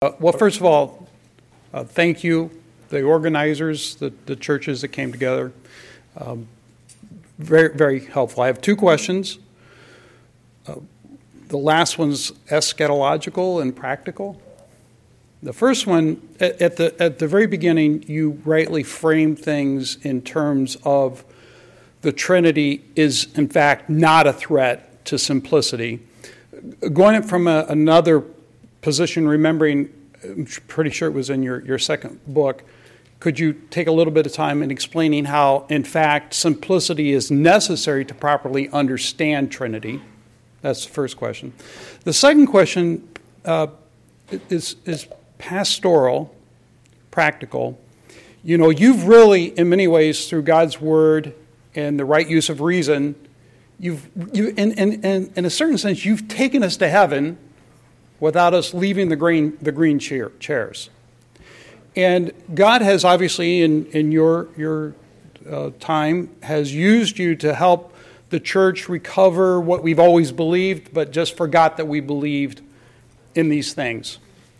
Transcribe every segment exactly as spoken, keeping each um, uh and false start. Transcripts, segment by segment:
Uh, well, first of all, uh, thank you, the organizers, the, the churches that came together. Um, very, very helpful. I have two questions. Uh, the last one's eschatological and practical. The first one, at, at the at the very beginning, you rightly framed things in terms of the Trinity is, in fact, not a threat to simplicity. Going from a, another position, remembering, I'm pretty sure it was in your, your second book, could you take a little bit of time in explaining how, in fact, simplicity is necessary to properly understand Trinity? That's the first question. The second question uh, is, is pastoral, practical. You know, you've really, in many ways, through God's Word and the right use of reason, you've, you, in, in, in, in a certain sense, you've taken us to heaven without us leaving the green, the green chair, chairs. And God has obviously, in, in your, your uh, time, has used you to help the church recover what we've always believed, but just forgot that we believed in these things.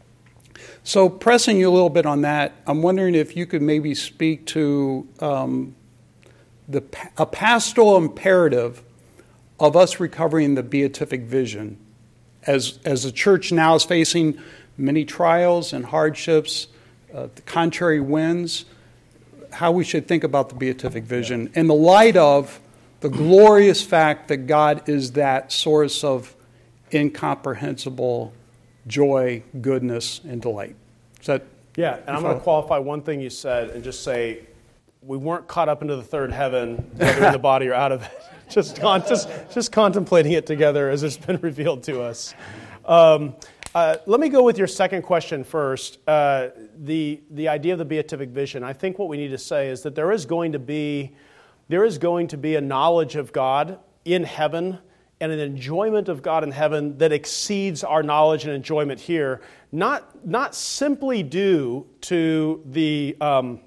So pressing you a little bit on that, I'm wondering if you could maybe speak to um, the a pastoral imperative of us recovering the beatific vision. As, as the church now is facing many trials and hardships, uh, the contrary winds, how we should think about the beatific vision in the light of the glorious fact that God is that source of incomprehensible joy, goodness, and delight. Is that? Yeah, and I'm going to qualify one thing you said and just say we weren't caught up into the third heaven, whether in the body or out of it. Just, con- just, just contemplating it together as it's been revealed to us. Um, uh, let me go with your second question first. Uh, the the idea of the beatific vision. I think what we need to say is that there is going to be there is going to be a knowledge of God in heaven and an enjoyment of God in heaven that exceeds our knowledge and enjoyment here. Not not simply due to the um,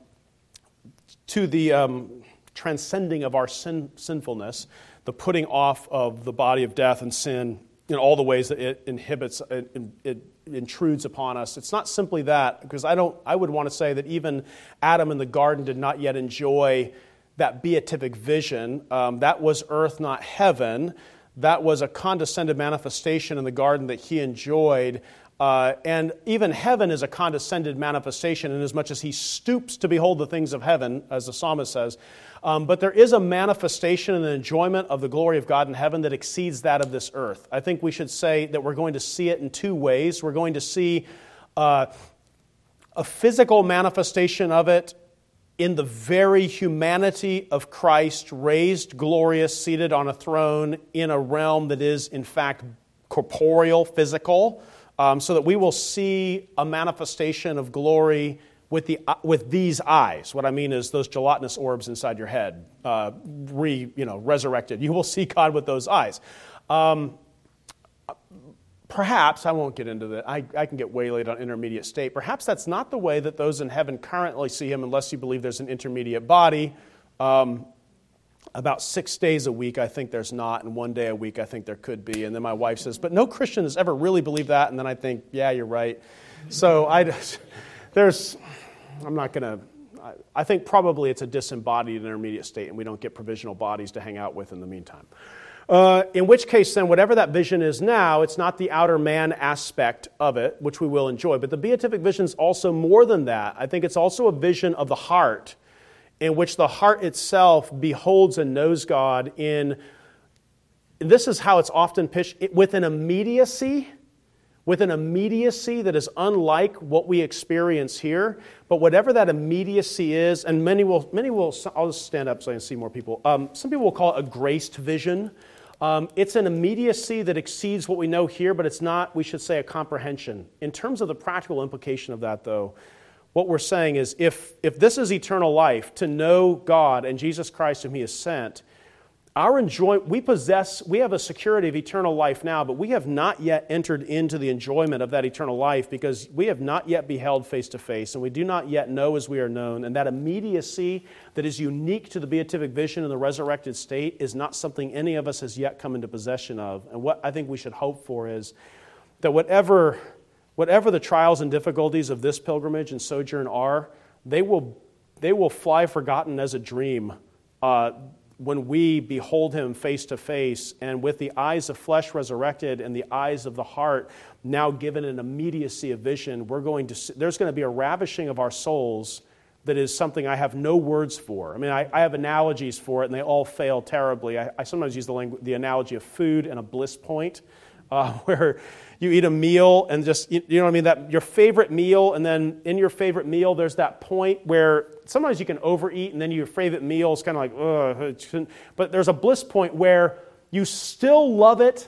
to the um, transcending of our sin, sinfulness, the putting off of the body of death and sin in all the ways that it inhibits, it, it intrudes upon us. It's not simply that, because I don't. I would want to say that even Adam in the garden did not yet enjoy that beatific vision. Um, that was earth, not heaven. That was a condescended manifestation in the garden that he enjoyed. Uh, and even heaven is a condescended manifestation in as much as he stoops to behold the things of heaven, as the psalmist says. Um, but there is a manifestation and an enjoyment of the glory of God in heaven that exceeds that of this earth. I think we should say that we're going to see it in two ways. We're going to see uh, a physical manifestation of it in the very humanity of Christ, raised, glorious, seated on a throne in a realm that is, in fact, corporeal, physical, um, so that we will see a manifestation of glory with the with these eyes. What I mean is those gelatinous orbs inside your head, uh, re you know resurrected. You will see God with those eyes. Um, perhaps I won't get into that. I, I can get waylaid on intermediate state. Perhaps that's not the way that those in heaven currently see Him, unless you believe there's an intermediate body. Um, about six days a week, I think there's not, and one day a week, I think there could be. And then my wife says, "But no Christian has ever really believed that." And then I think, "Yeah, you're right." So I, there's, I'm not going to. I think probably it's a disembodied intermediate state, and we don't get provisional bodies to hang out with in the meantime. Uh, in which case, then, whatever that vision is now, it's not the outer man aspect of it, which we will enjoy. But the beatific vision is also more than that. I think it's also a vision of the heart, in which the heart itself beholds and knows God in, this is how it's often pitched, with an immediacy, with an immediacy that is unlike what we experience here. But whatever that immediacy is, and many will, many will, I'll just stand up so I can see more people. Um, some people will call it a graced vision. Um, it's an immediacy that exceeds what we know here, but it's not, we should say, a comprehension. In terms of the practical implication of that, though, what we're saying is if, if this is eternal life, to know God and Jesus Christ whom He has sent, our enjoy, we possess, we have a security of eternal life now, but we have not yet entered into the enjoyment of that eternal life because we have not yet beheld face to face, and we do not yet know as we are known. And that immediacy that is unique to the beatific vision in the resurrected state is not something any of us has yet come into possession of. And what I think we should hope for is that whatever whatever the trials and difficulties of this pilgrimage and sojourn are, they will, they will fly forgotten as a dream uh, when we behold him face to face, and with the eyes of flesh resurrected and the eyes of the heart now given an immediacy of vision. We're going to see, there's going to be a ravishing of our souls that is something I have no words for. I mean, I, I have analogies for it, and they all fail terribly. I, I sometimes use the language, the analogy of food and a bliss point, uh, where you eat a meal and just, you, you know what I mean, that your favorite meal, and then in your favorite meal, there's that point where sometimes you can overeat, and then your favorite meal is kind of like, ugh. But there's a bliss point where you still love it,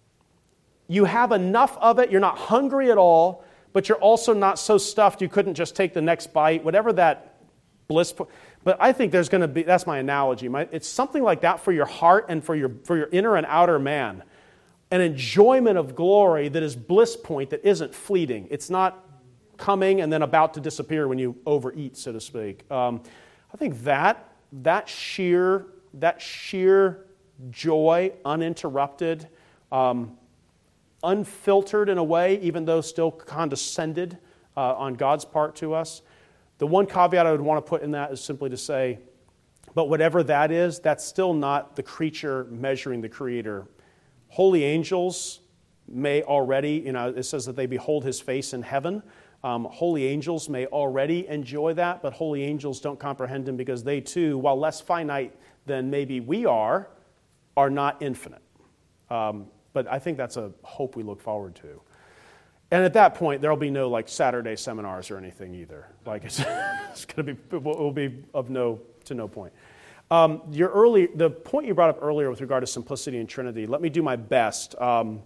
you have enough of it, you're not hungry at all, but you're also not so stuffed you couldn't just take the next bite, whatever that bliss point. But I think there's going to be, that's my analogy. My, it's something like that for your heart and for your for your inner and outer man. An enjoyment of glory that is bliss point that isn't fleeting. It's not coming and then about to disappear when you overeat, so to speak. Um, I think that that sheer that sheer joy, uninterrupted, um, unfiltered in a way, even though still condescended uh, on God's part to us. The one caveat I would want to put in that is simply to say, but whatever that is, that's still not the creature measuring the Creator. Holy angels may already, you know, it says that they behold his face in heaven. Um, holy angels may already enjoy that, but holy angels don't comprehend him because they too, while less finite than maybe we are, are not infinite. Um, But I think that's a hope we look forward to. And at that point, there will be no like Saturday seminars or anything either. Like it's, it's going to be, it will be of no to no point. Um, your early, the point you brought up earlier with regard to simplicity and Trinity. Let me do my best um,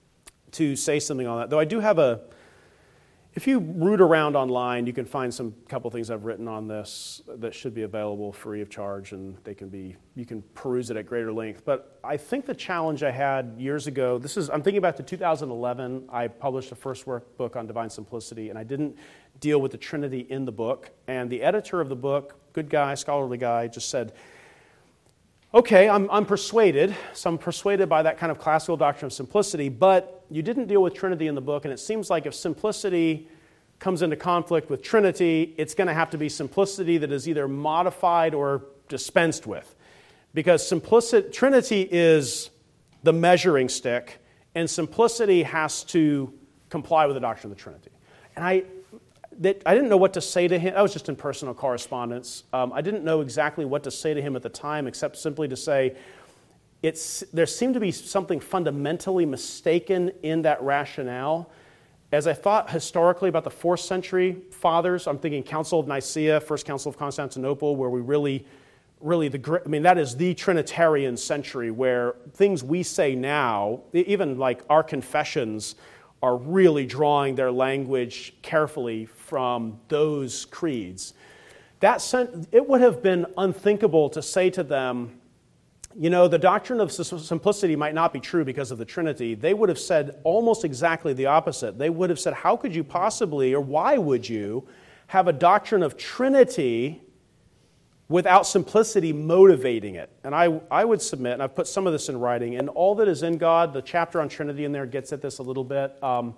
to say something on that. Though I do have a. If you root around online, you can find some couple things I've written on this that should be available free of charge, and they can be you can peruse it at greater length. But I think the challenge I had years ago, this is I'm thinking back to two thousand eleven. I published the first workbook on divine simplicity, and I didn't deal with the Trinity in the book. And the editor of the book, good guy, scholarly guy, just said, "Okay, I'm I'm persuaded. So I'm persuaded by that kind of classical doctrine of simplicity, but you didn't deal with Trinity in the book, and it seems like if simplicity comes into conflict with Trinity, it's going to have to be simplicity that is either modified or dispensed with. Because simplicity, Trinity is the measuring stick, and simplicity has to comply with the doctrine of the Trinity." And I that I didn't know what to say to him. I was just in personal correspondence. Um, I didn't know exactly what to say to him at the time, except simply to say, It's, there seemed to be something fundamentally mistaken in that rationale. As I thought historically about the fourth century fathers, I'm thinking Council of Nicaea, First Council of Constantinople, where we really, really, the I mean, that is the Trinitarian century, where things we say now, even like our confessions, are really drawing their language carefully from those creeds. That sent, it would have been unthinkable to say to them, you know, the doctrine of simplicity might not be true because of the Trinity. They would have said almost exactly the opposite. They would have said, how could you possibly, or why would you, have a doctrine of Trinity without simplicity motivating it? And I, I would submit, and I've put some of this in writing, and all that is in God, the chapter on Trinity in there gets at this a little bit. Um,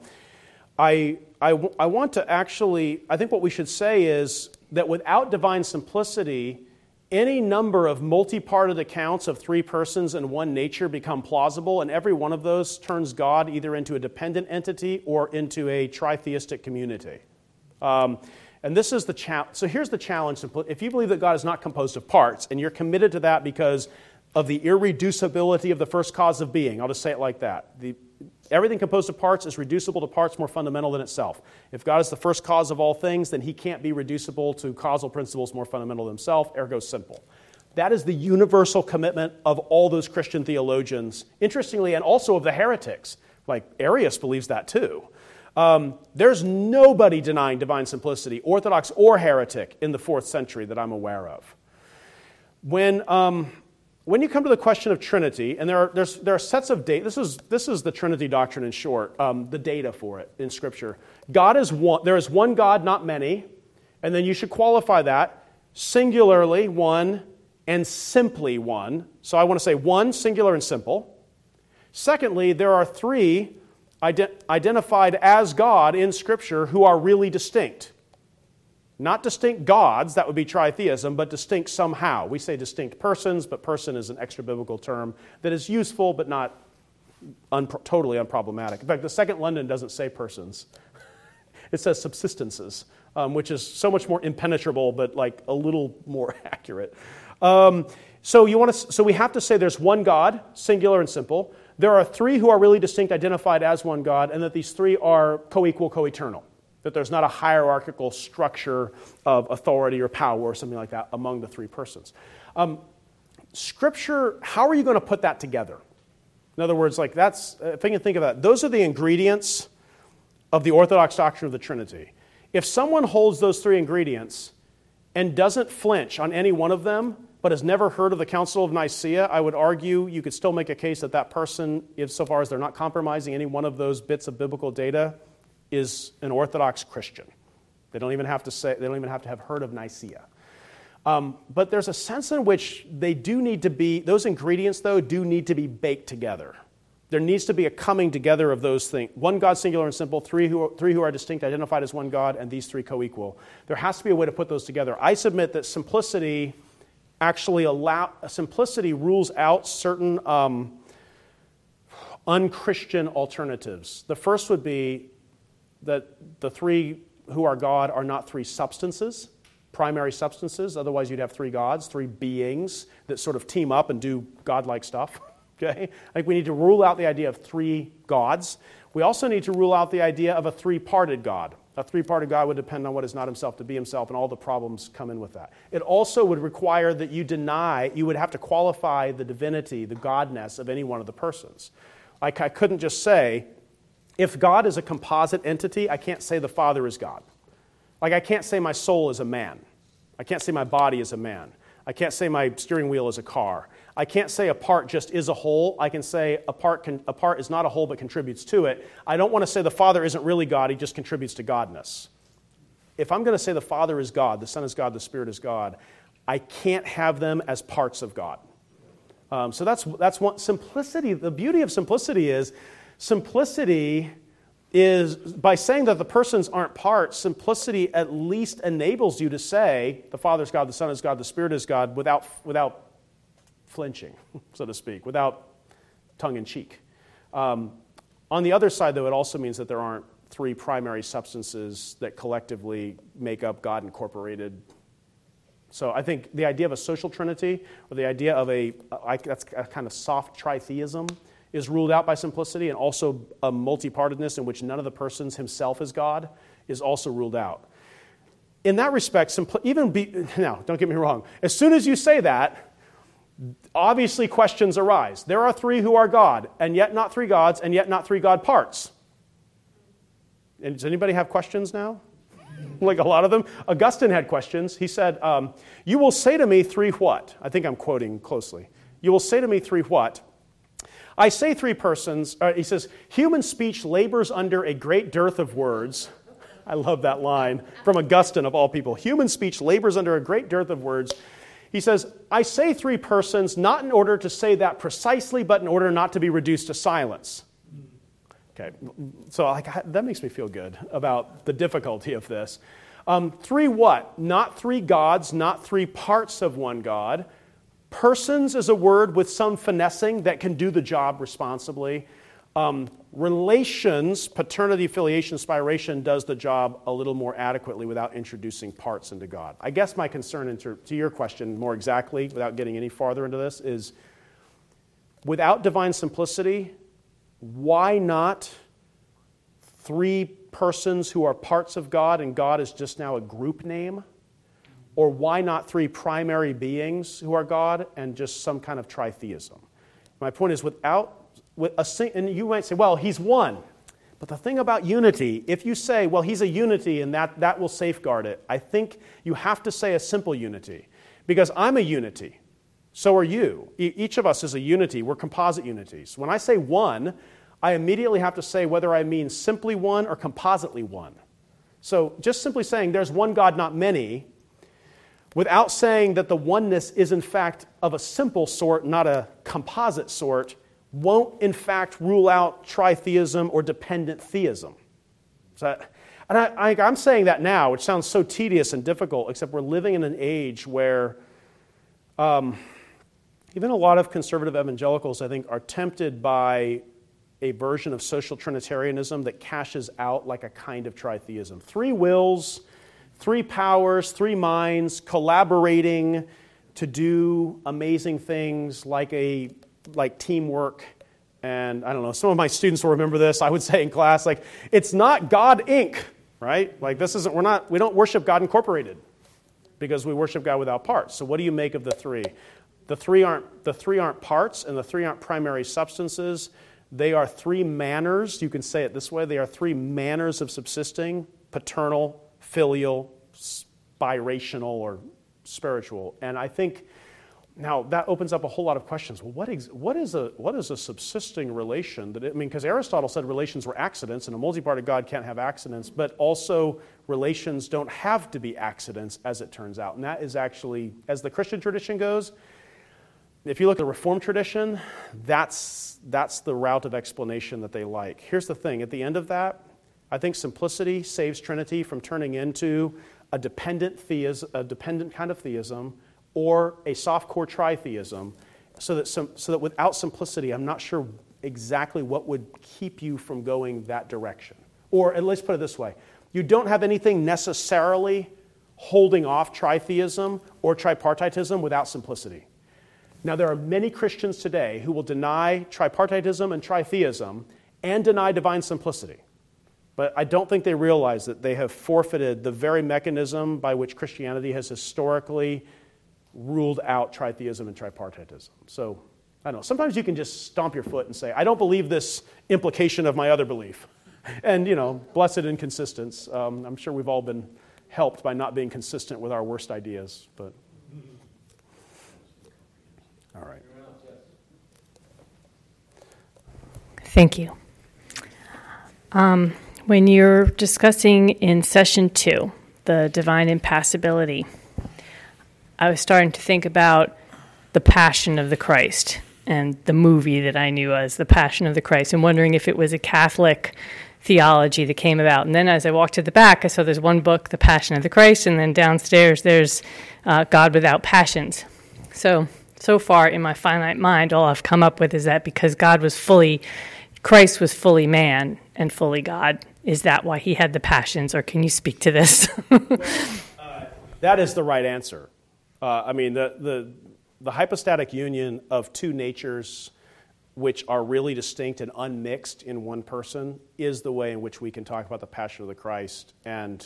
I, I, I want to actually, I think what we should say is that without divine simplicity, any number of multi-parted accounts of three persons and one nature become plausible, and every one of those turns God either into a dependent entity or into a tritheistic community. Um, and this is the challenge. So here's the challenge. If you believe that God is not composed of parts, and you're committed to that because of the irreducibility of the first cause of being, I'll just say it like that. The, everything composed of parts is reducible to parts more fundamental than itself. If God is the first cause of all things, then he can't be reducible to causal principles more fundamental than himself, ergo simple. That is the universal commitment of all those Christian theologians, interestingly, and also of the heretics. Like Arius believes that too. Um, there's nobody denying divine simplicity, Orthodox or heretic, in the fourth century that I'm aware of. When... Um, When you come to the question of Trinity, and there are there's, there are sets of data. This is this is the Trinity doctrine in short. Um, the data for it in Scripture. God is one. There is one God, not many, and then you should qualify that singularly one and simply one. So I want to say one, singular and simple. Secondly, there are three ident- identified as God in Scripture who are really distinct. Not distinct gods, that would be tritheism, but distinct somehow. We say distinct persons, but person is an extra biblical term that is useful but not un- totally unproblematic. In fact, the Second London doesn't say persons. It says subsistences, um, which is so much more impenetrable, but like a little more accurate. Um, so you want to. So we have to say there's one God, singular and simple. There are three who are really distinct, identified as one God, and that these three are co-equal, co-eternal. That there's not a hierarchical structure of authority or power or something like that among the three persons. Um, scripture, how are you going to put that together? In other words, like that's, if I can think of that, those are the ingredients of the Orthodox doctrine of the Trinity. If someone holds those three ingredients and doesn't flinch on any one of them, but has never heard of the Council of Nicaea, I would argue you could still make a case that that person, if so far as they're not compromising any one of those bits of biblical data, is an Orthodox Christian. They don't even have to say, they don't even have to have heard of Nicaea. Um, but there's a sense in which they do need to be, those ingredients though, do need to be baked together. There needs to be a coming together of those things. One God, singular and simple, three who, three who are distinct, identified as one God, and these three co-equal. There has to be a way to put those together. I submit that simplicity actually allow, simplicity rules out certain um, unchristian alternatives. The first would be that the three who are God are not three substances, primary substances. Otherwise, you'd have three gods, three beings that sort of team up and do godlike stuff. Okay? Like we need to rule out the idea of three gods. We also need to rule out the idea of a three-parted God. A three-parted God would depend on what is not himself to be himself, and all the problems come in with that. It also would require that you deny, you would have to qualify the divinity, the godness of any one of the persons. Like I couldn't just say, if God is a composite entity, I can't say the Father is God. Like I can't say my soul is a man. I can't say my body is a man. I can't say my steering wheel is a car. I can't say a part just is a whole. I can say a part, can, a part is not a whole but contributes to it. I don't want to say the Father isn't really God, he just contributes to godness. If I'm going to say the Father is God, the Son is God, the Spirit is God, I can't have them as parts of God. Um, so that's, that's one, simplicity. The beauty of simplicity is, simplicity is, by saying that the persons aren't parts, simplicity at least enables you to say the Father is God, the Son is God, the Spirit is God without, without flinching, so to speak, without tongue-in-cheek. Um, on the other side, though, it also means that there aren't three primary substances that collectively make up God incorporated. So I think the idea of a social trinity, or the idea of a, a that's a kind of soft tritheism, is ruled out by simplicity, and also a multi-partedness in which none of the persons himself is God is also ruled out. In that respect, simpl- even be, now, don't get me wrong, as soon as you say that, obviously questions arise. There are three who are God, and yet not three gods, and yet not three God parts. And does anybody have questions now? Like a lot of them? Augustine had questions. He said, um, you will say to me three what? I think I'm quoting closely. You will say to me three what? I say three persons, uh, he says, human speech labors under a great dearth of words. I love that line from Augustine of all people. Human speech labors under a great dearth of words. He says, I say three persons not in order to say that precisely, but in order not to be reduced to silence. Okay, so like, that makes me feel good about the difficulty of this. Um, three what? Not three gods, not three parts of one God. Persons is a word with some finessing that can do the job responsibly. Um, relations, paternity, filiation, spiration, does the job a little more adequately without introducing parts into God. I guess my concern into, to your question more exactly, without getting any farther into this, is without divine simplicity, why not three persons who are parts of God and God is just now a group name? Or why not three primary beings who are God and just some kind of tritheism? My point is, without, with a, and you might say, well, he's one. But the thing about unity, if you say, well, he's a unity and that, that will safeguard it, I think you have to say a simple unity. Because I'm a unity. So are you. E- each of us is a unity. We're composite unities. When I say one, I immediately have to say whether I mean simply one or compositely one. So just simply saying there's one God, not many, without saying that the oneness is in fact of a simple sort, not a composite sort, won't in fact rule out tritheism or dependent theism. So, and I, I, I'm saying that now, which sounds so tedious and difficult, except we're living in an age where um, even a lot of conservative evangelicals, I think, are tempted by a version of social Trinitarianism that cashes out like a kind of tritheism. Three wills, three powers, three minds collaborating to do amazing things like a like teamwork. And I don't know, some of my students will remember this. I would say in class, like, it's not God Incorporated, right? Like, this isn't, we're not, we don't worship God Incorporated because we worship God without parts. So what do you make of the three? The three aren't, the three aren't parts, and the three aren't primary substances. They are three manners. You can say it this way. They are three manners of subsisting: paternal, filial, biracial, or spiritual. And I think now that opens up a whole lot of questions. Well, what, ex- what is a what is a subsisting relation? That it, I mean, because Aristotle said relations were accidents, and a multi-parted God can't have accidents, but also relations don't have to be accidents, as it turns out. And that is actually, as the Christian tradition goes, if you look at the Reformed tradition, that's that's the route of explanation that they like. Here's the thing: at the end of that, I think simplicity saves Trinity from turning into a dependent theism, a dependent kind of theism, or a soft-core tritheism, so that some, so that without simplicity, I'm not sure exactly what would keep you from going that direction. Or at least put it this way: you don't have anything necessarily holding off tritheism or tripartitism without simplicity. Now, there are many Christians today who will deny tripartitism and tritheism and deny divine simplicity. But I don't think they realize that they have forfeited the very mechanism by which Christianity has historically ruled out tritheism and tripartitism. So, I don't know, sometimes you can just stomp your foot and say, I don't believe this implication of my other belief. And, you know, blessed inconsistence. Um, I'm sure we've all been helped by not being consistent with our worst ideas, but... All right. Thank you. Um, when you're discussing in session two, the divine impassibility, I was starting to think about the Passion of the Christ and the movie that I knew as The Passion of the Christ, and wondering if it was a Catholic theology that came about. And then as I walked to the back, I saw there's one book, The Passion of the Christ, and then downstairs there's uh, God Without Passions. So... So far, in my finite mind, all I've come up with is that because God was fully, Christ was fully man and fully God, is that why he had the passions? Or can you speak to this? uh, that is the right answer. Uh, I mean, the, the the hypostatic union of two natures, which are really distinct and unmixed in one person, is the way in which we can talk about the Passion of the Christ. And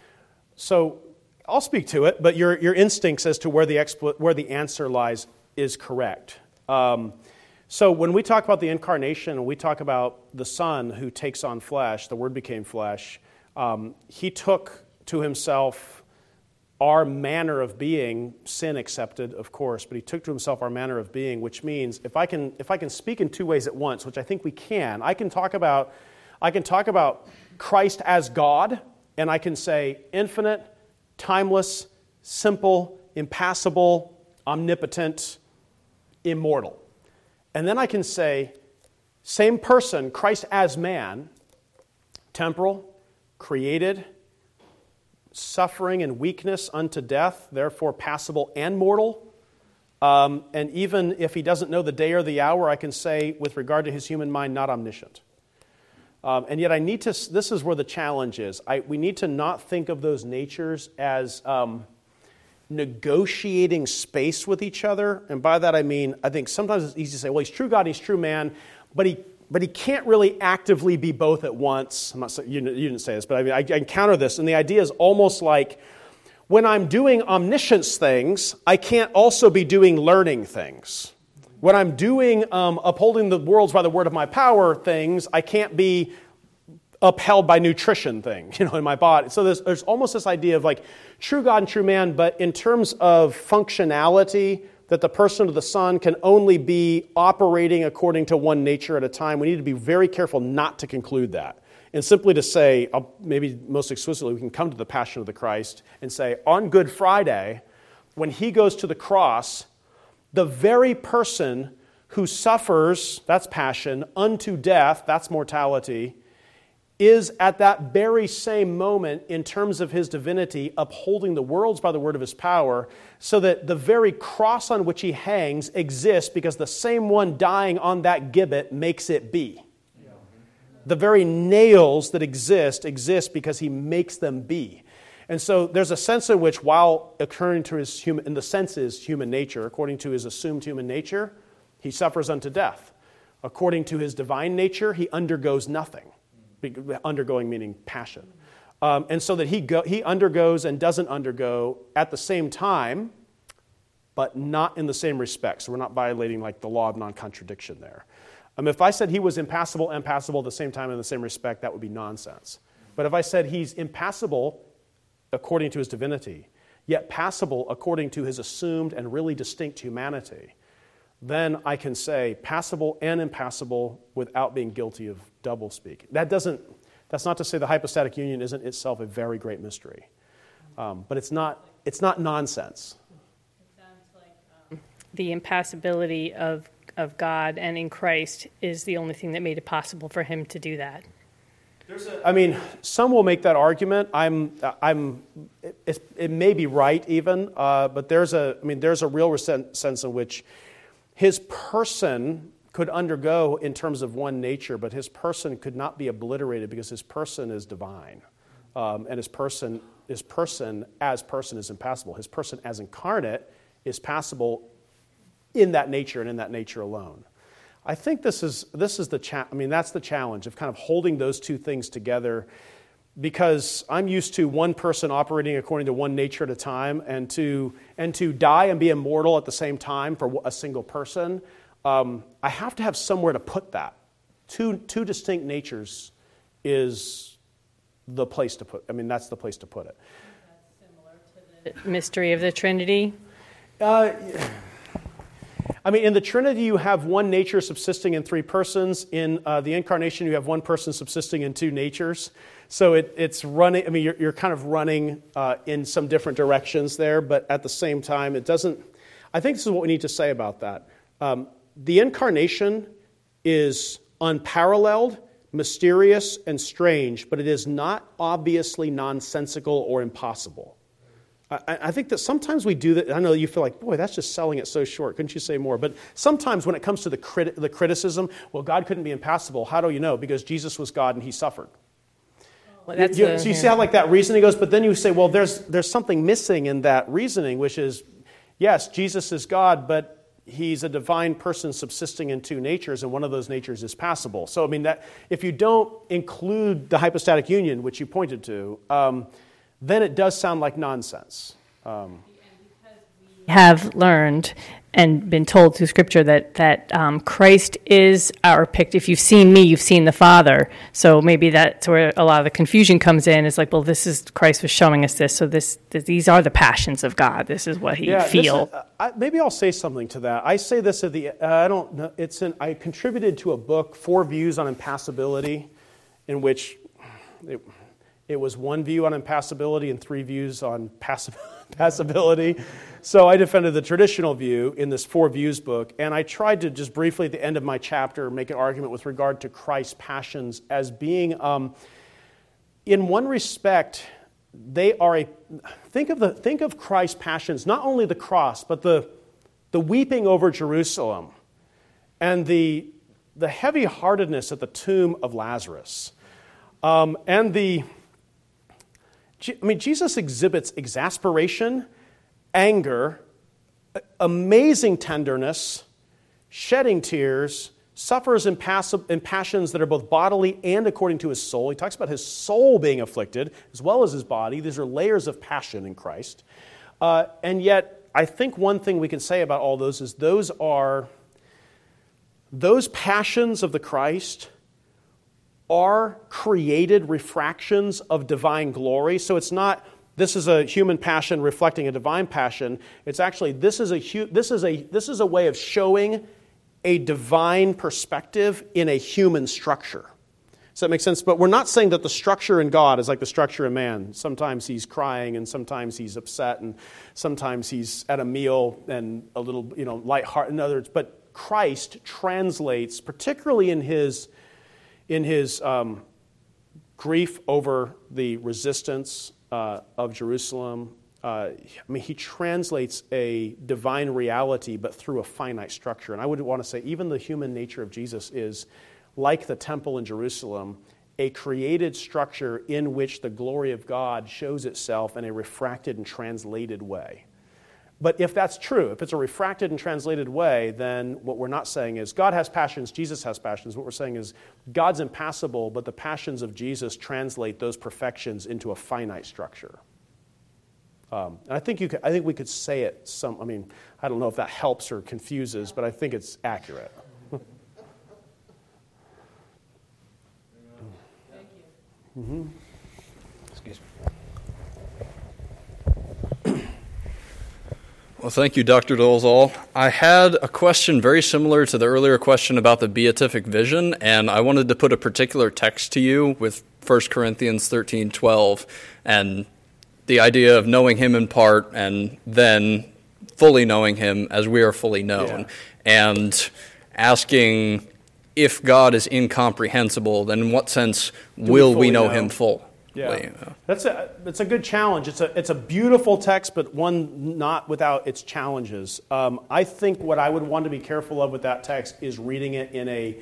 so, I'll speak to it, but your your instincts as to where the expl- where the answer lies is correct. Um, so when we talk about the incarnation, and we talk about the Son who takes on flesh, the Word became flesh, um, he took to himself our manner of being, sin accepted, of course, but he took to himself our manner of being, which means if I can if I can speak in two ways at once, which I think we can, I can talk about I can talk about Christ as God, and I can say infinite, timeless, simple, impassible, omnipotent, immortal. And then I can say, same person, Christ as man, temporal, created, suffering and weakness unto death, therefore passible and mortal. Um, and even if he doesn't know the day or the hour, I can say, with regard to his human mind, not omniscient. Um, and yet I need to, this is where the challenge is. I, we need to not think of those natures as um, negotiating space with each other. And by that I mean, I think sometimes it's easy to say, well, he's true God and he's true man, but he but he can't really actively be both at once. I'm not saying, you, you didn't say this, but I mean, I, I encounter this, and the idea is almost like when I'm doing omniscience things, I can't also be doing learning things. When I'm doing um, upholding the worlds by the word of my power things, I can't be upheld by nutrition thing, you know, in my body. So there's, there's almost this idea of like true God and true man, but in terms of functionality, that the person of the Son can only be operating according to one nature at a time. We need to be very careful not to conclude that. And simply to say, I'll, maybe most explicitly, we can come to the Passion of the Christ and say, on Good Friday, when he goes to the cross, the very person who suffers, that's passion, unto death, that's mortality, is at that very same moment, in terms of his divinity, upholding the worlds by the word of his power, so that the very cross on which he hangs exists because the same one dying on that gibbet makes it be. The very nails that exist exist because he makes them be. And so there's a sense in which, while occurring to his human, in the senses, human nature, according to his assumed human nature, he suffers unto death. According to his divine nature, he undergoes nothing. Undergoing meaning passion. Um, and so that he go, he undergoes and doesn't undergo at the same time, but not in the same respect. So we're not violating like the law of non-contradiction there. Um, if I said he was impassible and passible at the same time in the same respect, that would be nonsense. But if I said he's impassible according to his divinity, yet passible according to his assumed and really distinct humanity, then I can say passible and impassible without being guilty of doublespeak. That doesn't, that's not to say the hypostatic union isn't itself a very great mystery. Um, but it's not, it's not nonsense. It sounds like um, the impassibility of, of God and in Christ is the only thing that made it possible for him to do that. There's a, I mean, some will make that argument. I'm, I'm, it, it may be right even, uh, but there's a, I mean, there's a real sense in which his person could undergo in terms of one nature, but his person could not be obliterated because his person is divine, um, and his person, his person as person is impassible. His person as incarnate is passible in that nature and in that nature alone. I think this is this is the cha- I mean that's the challenge of kind of holding those two things together, because I'm used to one person operating according to one nature at a time, and to and to die and be immortal at the same time for a single person. Um, I have to have somewhere to put that. Two two distinct natures is the place to put. I mean, that's the place to put it. That's similar to the mystery of the Trinity. Uh, I mean, in the Trinity, you have one nature subsisting in three persons. In uh, the Incarnation, you have one person subsisting in two natures. So it, it's running, I mean, you're, you're kind of running uh, in some different directions there, but at the same time, it doesn't, I think this is what we need to say about that. Um, the Incarnation is unparalleled, mysterious, and strange, but it is not obviously nonsensical or impossible. I think that sometimes we do that. I know you feel like, boy, that's just selling it so short. Couldn't you say more? But sometimes when it comes to the crit- the criticism, well, God couldn't be impassible. How do you know? Because Jesus was God and he suffered. Well, that's you, a, so you see how like that reasoning goes, but then you say, well, there's there's something missing in that reasoning, which is, yes, Jesus is God, but he's a divine person subsisting in two natures, and one of those natures is passible. So I mean, that if you don't include the hypostatic union, which you pointed to, um, then it does sound like nonsense. Um, have learned and been told through Scripture that that um, Christ is our picked. If you've seen me, you've seen the Father. So maybe that's where a lot of the confusion comes in. It's like, well, this is Christ was showing us this. So this, this these are the passions of God. This is what He yeah, feel. Is, uh, I, maybe I'll say something to that. I say this at the. Uh, I don't know. It's an. I contributed to a book, Four Views on Impassibility, in which. It, It was one view on impassibility and three views on passi- passibility. So I defended the traditional view in this Four Views book, and I tried to just briefly at the end of my chapter make an argument with regard to Christ's passions as being, um, in one respect, they are a. Think of the think of Christ's passions, not only the cross, but the the weeping over Jerusalem, and the the heavy-heartedness at the tomb of Lazarus, um, and the. I mean, Jesus exhibits exasperation, anger, amazing tenderness, shedding tears, suffers in, pass- in passions that are both bodily and according to his soul. He talks about his soul being afflicted as well as his body. These are layers of passion in Christ. Uh, and yet, I think one thing we can say about all those is those are, those passions of the Christ are created refractions of divine glory. So it's not, this is a human passion reflecting a divine passion. It's actually, this is a this is a this is a way of showing a divine perspective in a human structure. Does that make sense? But we're not saying that the structure in God is like the structure in man. Sometimes he's crying, and sometimes he's upset, and sometimes he's at a meal and a little, you know, lighthearted. In other words, but Christ translates, particularly in his, in his um, grief over the resistance uh, of Jerusalem, uh, I mean, he translates a divine reality, but through a finite structure. And I would want to say even the human nature of Jesus is like the temple in Jerusalem, a created structure in which the glory of God shows itself in a refracted and translated way. But if that's true, if it's a refracted and translated way, then what we're not saying is God has passions, Jesus has passions. What we're saying is God's impassible, but the passions of Jesus translate those perfections into a finite structure. Um, and I think you could, I think we could say it some, I mean, I don't know if that helps or confuses, but I think it's accurate. Mm-hmm. Excuse me. Well, thank you, Doctor Dolezal. I had a question very similar to the earlier question about the beatific vision, and I wanted to put a particular text to you with First Corinthians thirteen twelve, and the idea of knowing him in part and then fully knowing him as we are fully known, yeah. And asking, if God is incomprehensible, then in what sense Do will we, we know, know him full? Yeah, that's a it's a good challenge. It's a it's a beautiful text, but one not without its challenges. Um, I think what I would want to be careful of with that text is reading it in a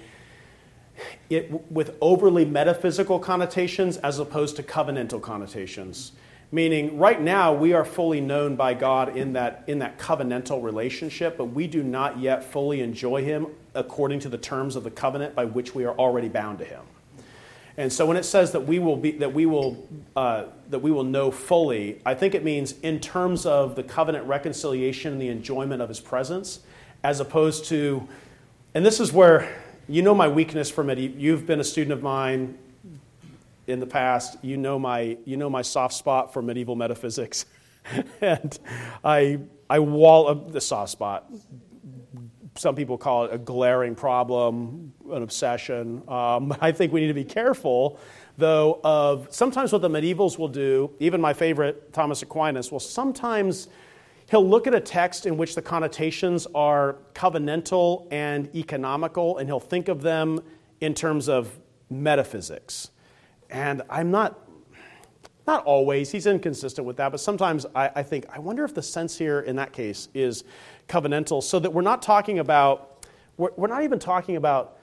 it with overly metaphysical connotations as opposed to covenantal connotations. Meaning, right now we are fully known by God in that in that covenantal relationship, but we do not yet fully enjoy Him according to the terms of the covenant by which we are already bound to Him. And so, when it says that we will be that we will uh, that we will know fully, I think it means in terms of the covenant reconciliation and the enjoyment of His presence, as opposed to, and this is where you know my weakness for medieval. You've been a student of mine in the past. You know my you know my soft spot for medieval metaphysics, and I I wall uh, the soft spot. Some people call it a glaring problem, an obsession. Um, I think we need to be careful, though, of sometimes what the medievals will do, even my favorite, Thomas Aquinas, will sometimes, he'll look at a text in which the connotations are covenantal and economical, and he'll think of them in terms of metaphysics. And I'm not, not always, he's inconsistent with that, but sometimes I, I think, I wonder if the sense here in that case is covenantal, so that we're not talking about, we're, we're not even talking about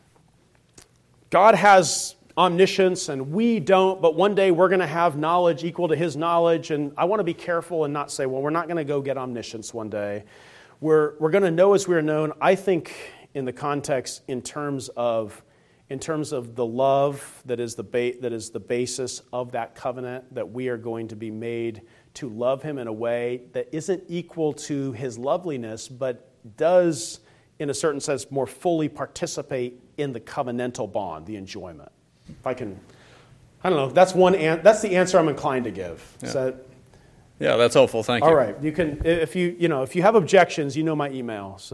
God has omniscience and we don't, but one day we're going to have knowledge equal to His knowledge, and I want to be careful and not say, well, we're not going to go get omniscience one day. We're, we're going to know as we are known. I think in the context, in terms of in terms of the love that is the ba- that is the basis of that covenant, that we are going to be made to love Him in a way that isn't equal to His loveliness, but does, in a certain sense, more fully participate in the covenantal bond, the enjoyment. If I can, I don't know. That's one. An- that's the answer I'm inclined to give. Yeah. So, yeah, that's helpful. Thank you. All right. You can, if you, you know, if you have objections, you know my email. So.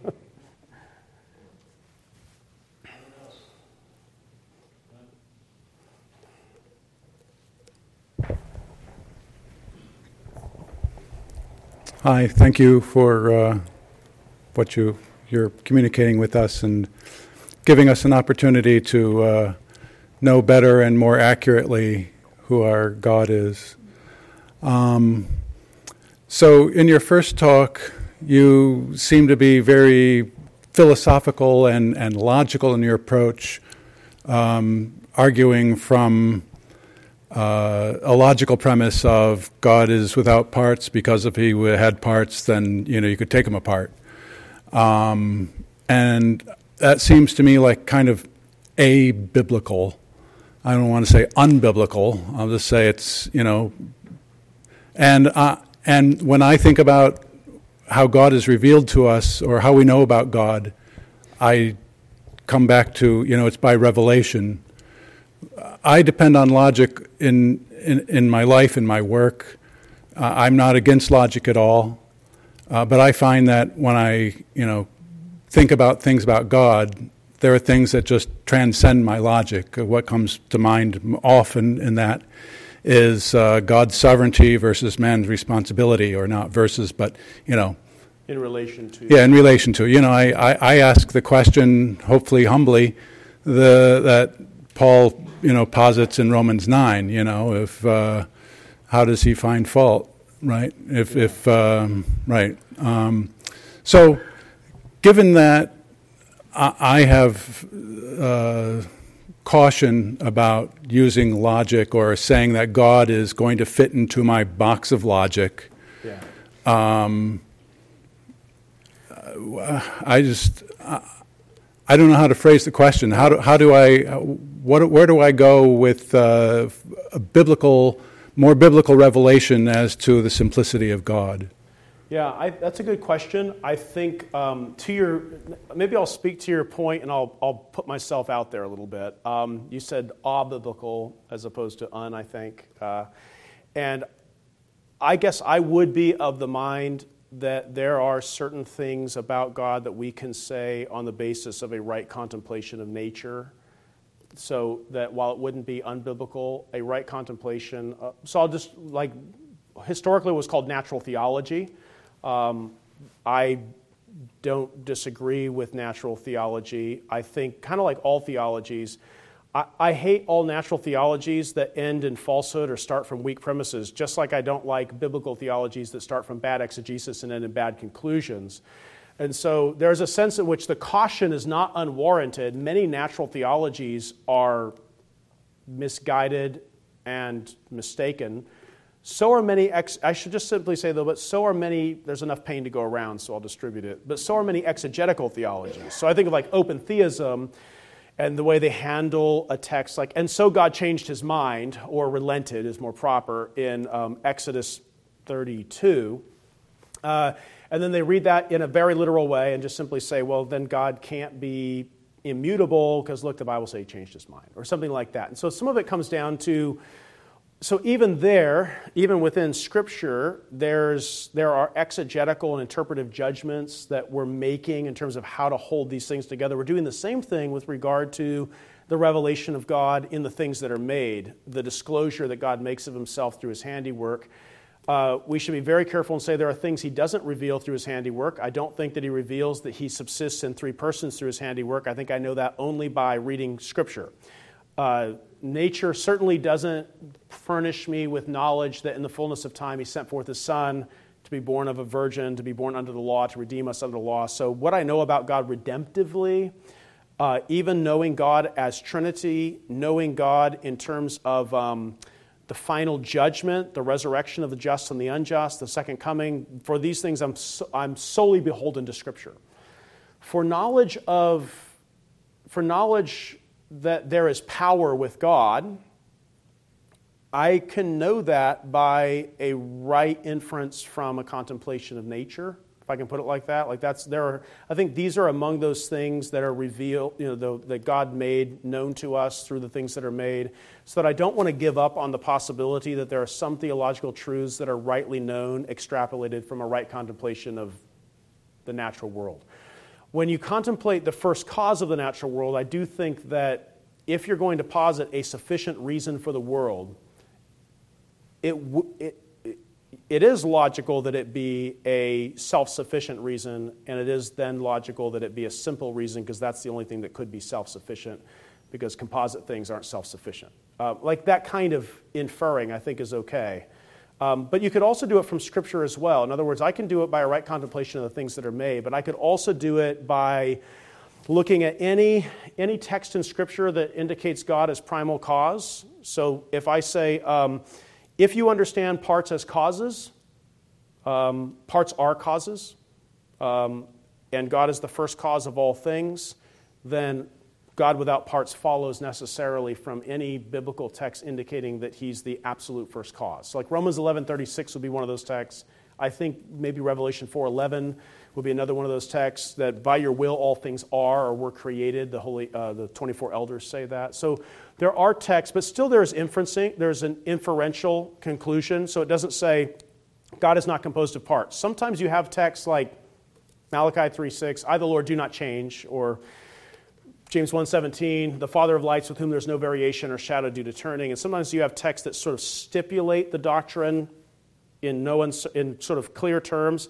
Hi, thank you for uh, what you, you're communicating with us and giving us an opportunity to uh, know better and more accurately who our God is. Um, so in your first talk, you seem to be very philosophical and, and logical in your approach, um, arguing from Uh, a logical premise of God is without parts, because if He had parts, then you know you could take them apart, um, and that seems to me like kind of a-biblical. I don't want to say unbiblical. I'll just say it's you know, and uh, and when I think about how God is revealed to us or how we know about God, I come back to you know it's by revelation. I depend on logic in, in, in my life, in my work. Uh, I'm not against logic at all, uh, but I find that when I, you know, think about things about God, there are things that just transcend my logic. What comes to mind often in that is uh, God's sovereignty versus man's responsibility, or not versus, but, you know, In relation to? Yeah, in relation to. You know, I, I, I ask the question, hopefully humbly, the that Paul, you know, posits in Romans nine, you know, if, uh, how does he find fault, right? If, yeah. if um, right. Um, so, given that I, I have uh, caution about using logic or saying that God is going to fit into my box of logic, yeah. um, I just, I don't know how to phrase the question. How do, how do I, what, where do I go with uh, a biblical, more biblical revelation as to the simplicity of God? Yeah, I, that's a good question. I think um, to your, maybe I'll speak to your point and I'll, I'll put myself out there a little bit. Um, you said abiblical as opposed to un, I think. Uh, and I guess I would be of the mind that there are certain things about God that we can say on the basis of a right contemplation of nature. So that while it wouldn't be unbiblical, a right contemplation, uh, so I'll just, like, historically it was called natural theology. Um, I don't disagree with natural theology. I think, kind of like all theologies, I, I hate all natural theologies that end in falsehood or start from weak premises, just like I don't like biblical theologies that start from bad exegesis and end in bad conclusions. And so there's a sense in which the caution is not unwarranted. Many natural theologies are misguided and mistaken. So are many, ex- I should just simply say though, but so are many, there's enough pain to go around, so I'll distribute it, but so are many exegetical theologies. So I think of like open theism and the way they handle a text like, and so God changed his mind, or relented is more proper, in um, Exodus thirty-two. Uh, and then they read that in a very literal way and just simply say, well, then God can't be immutable because look, the Bible says he changed his mind, or something like that. And so some of it comes down to, so even there, even within Scripture, there's there are exegetical and interpretive judgments that we're making in terms of how to hold these things together. We're doing the same thing with regard to the revelation of God in the things that are made, the disclosure that God makes of himself through his handiwork. Uh, we should be very careful and say there are things he doesn't reveal through his handiwork. I don't think that he reveals that he subsists in three persons through his handiwork. I think I know that only by reading Scripture. Uh, nature certainly doesn't furnish me with knowledge that in the fullness of time he sent forth his Son to be born of a virgin, to be born under the law, to redeem us under the law. So what I know about God redemptively, uh, even knowing God as Trinity, knowing God in terms of um, the final judgment, the resurrection of the just and the unjust, the second coming, for these things I'm so, I'm solely beholden to Scripture. For knowledge of, for knowledge that there is power with God, I can know that by a right inference from a contemplation of nature, if I can put it like that. Like that's there are, I think these are among those things that are revealed, you know, the, that God made known to us through the things that are made, so that I don't want to give up on the possibility that there are some theological truths that are rightly known, extrapolated from a right contemplation of the natural world. When you contemplate the first cause of the natural world, I do think that if you're going to posit a sufficient reason for the world, it, it, it is logical that it be a self-sufficient reason, and it is then logical that it be a simple reason, because that's the only thing that could be self-sufficient, because composite things aren't self-sufficient. Uh, like that kind of inferring, I think, is okay. Um, but you could also do it from Scripture as well. In other words, I can do it by a right contemplation of the things that are made, but I could also do it by looking at any, any text in Scripture that indicates God as primal cause. So if I say, um, if you understand parts as causes, um, parts are causes, um, and God is the first cause of all things, then God without parts follows necessarily from any biblical text indicating that he's the absolute first cause. So like Romans eleven thirty-six would be one of those texts. I think maybe Revelation four eleven would be another one of those texts, that by your will all things are or were created. The holy, uh, the twenty-four elders say that. So there are texts, but still there is inferencing. There's an inferential conclusion. So it doesn't say God is not composed of parts. Sometimes you have texts like Malachi three six, I the Lord do not change, or James one seventeen, the Father of lights with whom there's no variation or shadow due to turning. And sometimes you have texts that sort of stipulate the doctrine in no uns- in sort of clear terms.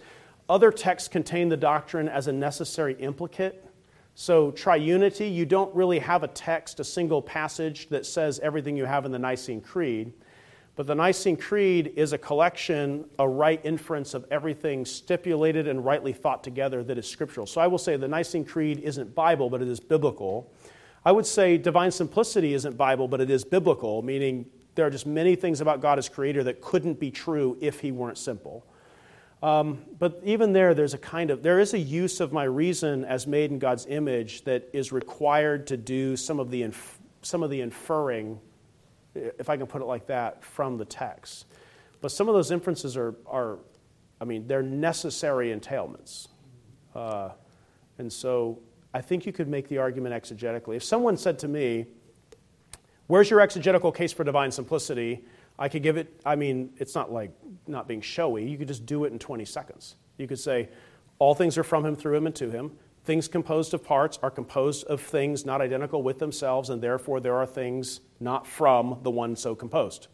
other texts contain the doctrine as a necessary implicate. So triunity, you don't really have a text, a single passage that says everything you have in the Nicene Creed. But the Nicene Creed is a collection, a right inference of everything stipulated and rightly thought together that is scriptural. So I will say the Nicene Creed isn't Bible, but it is biblical. I would say divine simplicity isn't Bible, but it is biblical, meaning there are just many things about God as creator that couldn't be true if he weren't simple. Um, but even there, there's a kind of, there is a use of my reason as made in God's image that is required to do some of the inf- some of the inferring, if I can put it like that, from the text. But some of those inferences are, are I mean, they're necessary entailments. Uh, and so I think you could make the argument exegetically. If someone said to me, where's your exegetical case for divine simplicity? I could give it, I mean, it's not like not being showy. You could just do it in twenty seconds. You could say, all things are from him, through him, and to him. Things composed of parts are composed of things not identical with themselves, and therefore there are things not from the one so composed.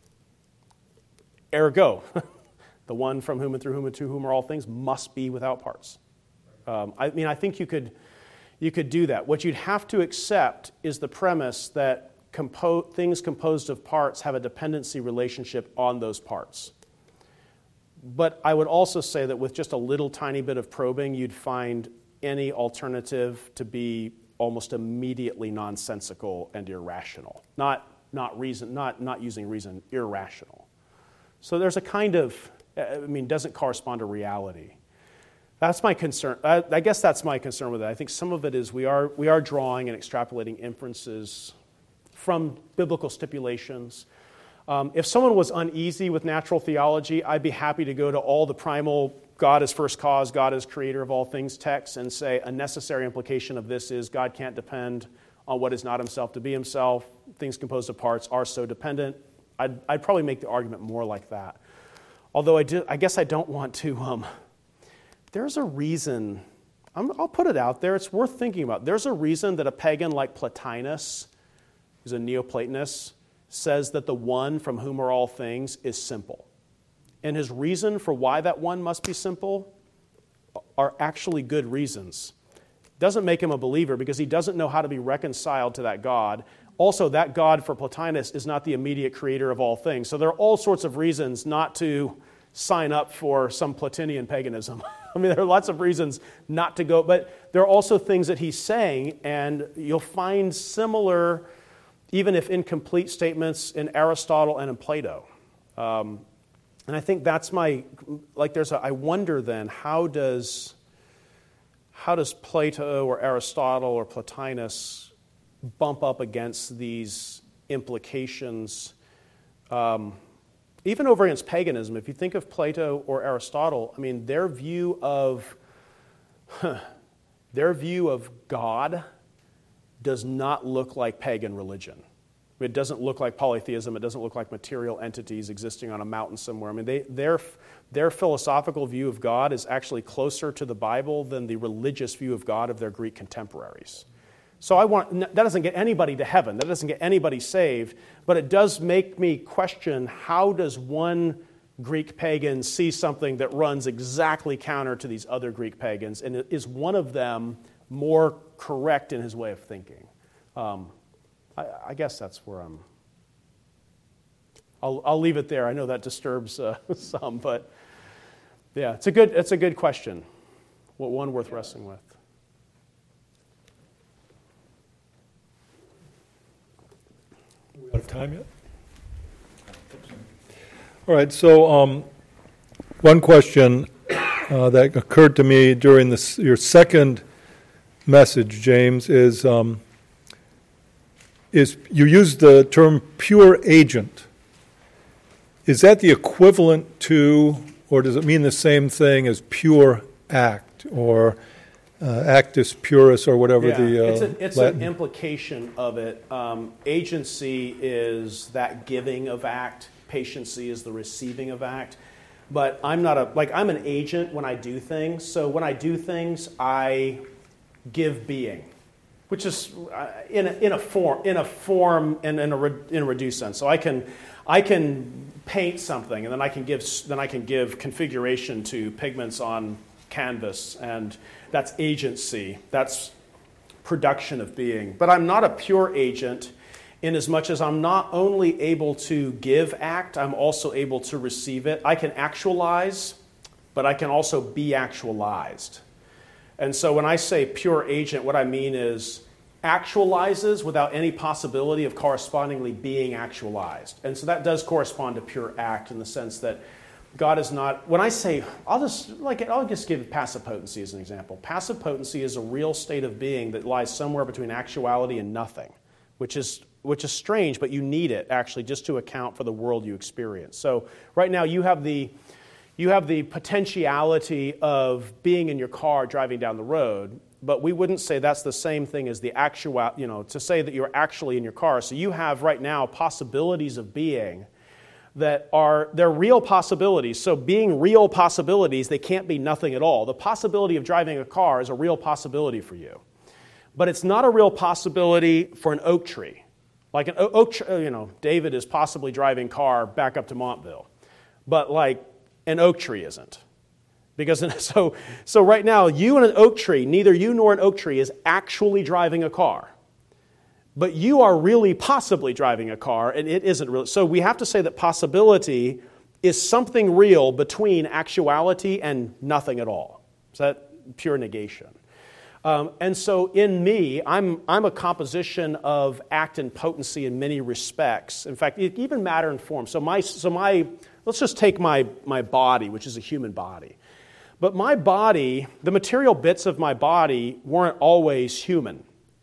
Ergo, the one from whom and through whom and to whom are all things must be without parts. Um, I mean, I think you could, you could do that. What you'd have to accept is the premise that Compo- things composed of parts have a dependency relationship on those parts. But I would also say that with just a little tiny bit of probing, you'd find any alternative to be almost immediately nonsensical and irrational. Not, not reason, not, not using reason, irrational. So there's a kind of, I mean, doesn't correspond to reality. That's my concern. I, I guess that's my concern with it. I think some of it is we are we are drawing and extrapolating inferences from biblical stipulations. Um, if someone was uneasy with natural theology, I'd be happy to go to all the primal God is first cause, God is creator of all things texts and say a necessary implication of this is God can't depend on what is not himself to be himself. Things composed of parts are so dependent. I'd, I'd probably make the argument more like that. Although I, do, I guess I don't want to, um, there's a reason, I'm, I'll put it out there, it's worth thinking about. There's a reason that a pagan like Plotinus, who's a Neoplatonist, says that the one from whom are all things is simple. And his reason for why that one must be simple are actually good reasons. Doesn't make him a believer because he doesn't know how to be reconciled to that God. Also, that God for Plotinus is not the immediate creator of all things. So there are all sorts of reasons not to sign up for some Platonian paganism. I mean, there are lots of reasons not to go, but there are also things that he's saying, and you'll find similar, even if incomplete, statements in Aristotle and in Plato. Um, and I think that's my, like there's a, I wonder then, how does, how does Plato or Aristotle or Plotinus bump up against these implications, um, even over against paganism? If you think of Plato or Aristotle, I mean, their view of, huh, their view of God does not look like pagan religion. It doesn't look like polytheism. It doesn't look like material entities existing on a mountain somewhere. I mean, they, their, their philosophical view of God is actually closer to the Bible than the religious view of God of their Greek contemporaries. So I want, that doesn't get anybody to heaven. That doesn't get anybody saved. But it does make me question, how does one Greek pagan see something that runs exactly counter to these other Greek pagans? And is one of them more correct in his way of thinking? Um, I, I guess that's where I'm. I'll, I'll leave it there. I know that disturbs uh, some, but yeah, it's a good it's a good question. Well, one worth wrestling with. Are we out of time yet? All right. So um, one question uh, that occurred to me during this, your second message, James, is um, is you used the term pure agent. Is that the equivalent to, or does it mean the same thing as pure act, or uh, actus purus, or whatever yeah, the uh, it's, a, it's Latin? an implication of it. Um, agency is that giving of act. Patiency is the receiving of act. But I'm not a, like I'm an agent when I do things. So when I do things, I give being, which is uh, in a, in a form, in a form, and in a re, in a reduced sense. So I can, I can paint something, and then I can give then I can give configuration to pigments on canvas, and that's agency. That's production of being. But I'm not a pure agent in as much as I'm not only able to give act, I'm also able to receive it. I can actualize, but I can also be actualized. And so when I say pure agent, what I mean is actualizes without any possibility of correspondingly being actualized. And so that does correspond to pure act in the sense that God is not, when I say, I'll just like I'll just give passive potency as an example. Passive potency is a real state of being that lies somewhere between actuality and nothing, which is which is strange, but you need it actually just to account for the world you experience. So right now you have the you have the potentiality of being in your car driving down the road, but we wouldn't say that's the same thing as the actual, you know, to say that you're actually in your car. So you have right now possibilities of being that are, they're real possibilities. So being real possibilities, they can't be nothing at all. The possibility of driving a car is a real possibility for you. But it's not a real possibility for an oak tree. Like an oak tree, you know, David is possibly driving car back up to Montville. But like an oak tree isn't. Because so, so right now, you and an oak tree, neither you nor an oak tree is actually driving a car. But you are really possibly driving a car, and it isn't really. So we have to say that possibility is something real between actuality and nothing at all. Is that pure negation? Um, and so in me, I'm, I'm a composition of act and potency in many respects. In fact, even matter and form. So my, so my let's just take my, my body, which is a human body. But my body, the material bits of my body weren't always human.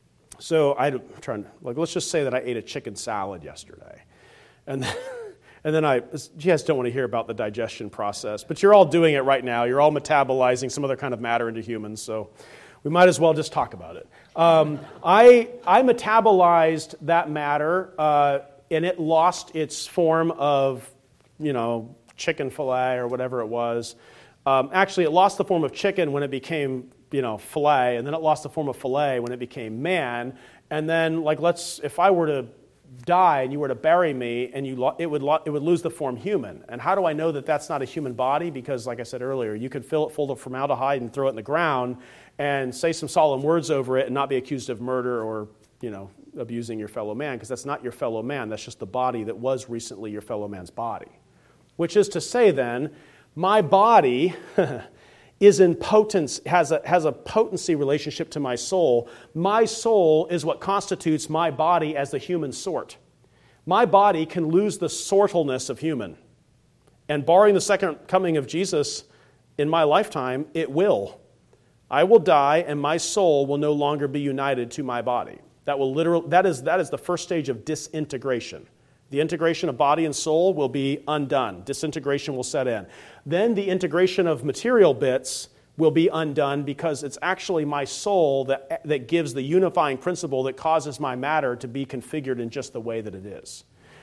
So I'm trying to, like, let's just say that I ate a chicken salad yesterday. And then, and then I, you guys don't want to hear about the digestion process, but you're all doing it right now. You're all metabolizing some other kind of matter into humans, so we might as well just talk about it. Um, I, I metabolized that matter, uh, and it lost its form of, you know, chicken fillet or whatever it was. Um, actually, it lost the form of chicken when it became, you know, fillet, and then it lost the form of fillet when it became man. And then, like, let's, if I were to die and you were to bury me, and you, lo- it would, lo- it would lose the form human. And how do I know that that's not a human body? Because, like I said earlier, you could fill it full of formaldehyde and throw it in the ground and say some solemn words over it and not be accused of murder or, you know, abusing your fellow man, because that's not your fellow man. That's just the body that was recently your fellow man's body. Which is to say, then, my body is in potence, has a, has a potency relationship to my soul. My soul is what constitutes my body as the human sort. My body can lose the sortalness of human. And barring the second coming of Jesus in my lifetime, it will. I will die, and my soul will no longer be united to my body. That will literally, that is, that is the first stage of disintegration. The integration of body and soul will be undone. Disintegration will set in. Then the integration of material bits will be undone because it's actually my soul that, that gives the unifying principle that causes my matter to be configured in just the way that it is.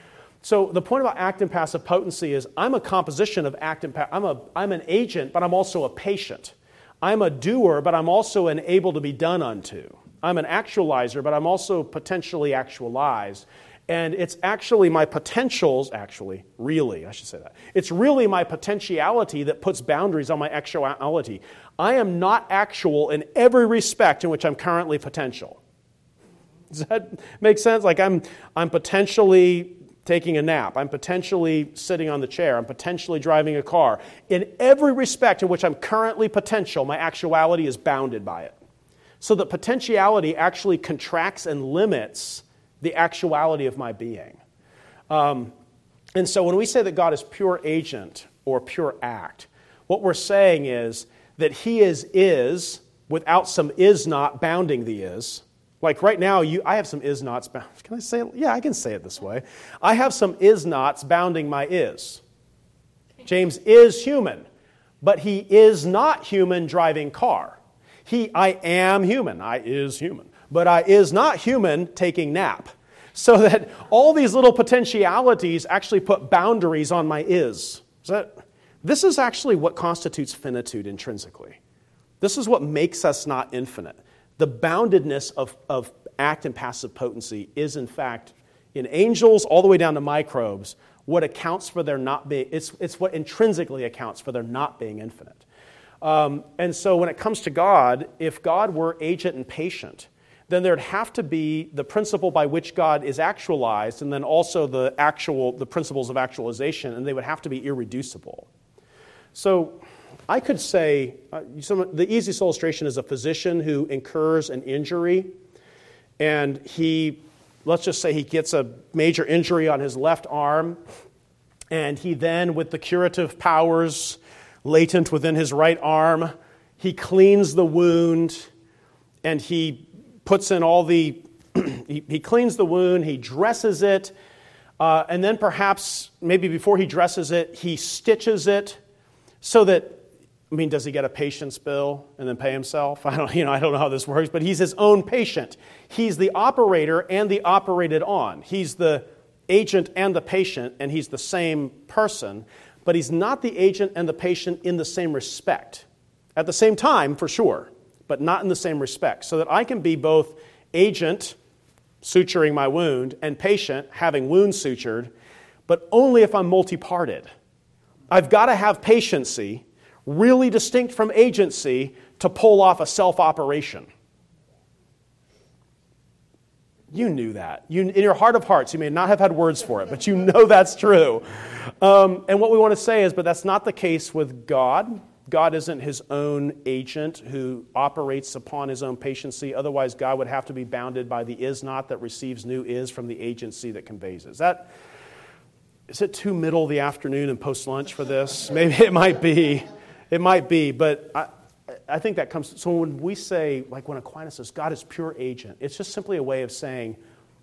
So the point about act and passive potency is I'm a composition of act and passive. I'm, a, I'm an agent, but I'm also a patient. I'm a doer, but I'm also an able to be done unto. I'm an actualizer, but I'm also potentially actualized. And it's actually my potentials, actually, really, I should say that. It's really my potentiality that puts boundaries on my actuality. I am not actual in every respect in which I'm currently potential. Does that make sense? Like I'm, I'm potentially taking a nap. I'm potentially sitting on the chair. I'm potentially driving a car. In every respect in which I'm currently potential, my actuality is bounded by it. So the potentiality actually contracts and limits the actuality of my being. Um, and so when we say that God is pure agent or pure act, what we're saying is that he is is without some is not bounding the is. Like right now, you, I have some is nots. Bound, can I say it? Yeah, I can say it this way. I have some is nots bounding my is. James is human, but he is not human driving car. He, I am human. I is human. But I is not human taking nap. So that all these little potentialities actually put boundaries on my is. Is that, this is actually what constitutes finitude intrinsically. This is what makes us not infinite. The boundedness of, of act and passive potency is, in fact, in angels all the way down to microbes, what accounts for their not being, it's, it's what intrinsically accounts for their not being infinite. Um, and so when it comes to God, if God were agent and patient, then there'd have to be the principle by which God is actualized, and then also the actual the principles of actualization, and they would have to be irreducible. So I could say, uh, some, the easiest illustration is a physician who incurs an injury, and he, let's just say he gets a major injury on his left arm, and he then, with the curative powers latent within his right arm, he cleans the wound, and he puts in all the, he, he cleans the wound, he dresses it, uh, and then perhaps, maybe before he dresses it, he stitches it so that, I mean, does he get a patient's bill and then pay himself? I don't, you know, I don't know how this works, but he's his own patient. He's the operator and the operated on. He's the agent and the patient, and he's the same person, but he's not the agent and the patient in the same respect. At the same time, for sure, but not in the same respect, so that I can be both agent, suturing my wound, and patient, having wounds sutured, but only if I'm multi-parted. I've got to have patiency, really distinct from agency, to pull off a self-operation. You knew that. You, in your heart of hearts, you may not have had words for it, but you know that's true. Um, and what we want to say is, but that's not the case with God. God isn't his own agent who operates upon his own patiency. Otherwise, God would have to be bounded by the is not that receives new is from the agency that conveys it. Is that, is it too middle of the afternoon and post-lunch for this? Maybe it might be. It might be, but I, I think that comes... So when we say, like when Aquinas says, God is pure agent, it's just simply a way of saying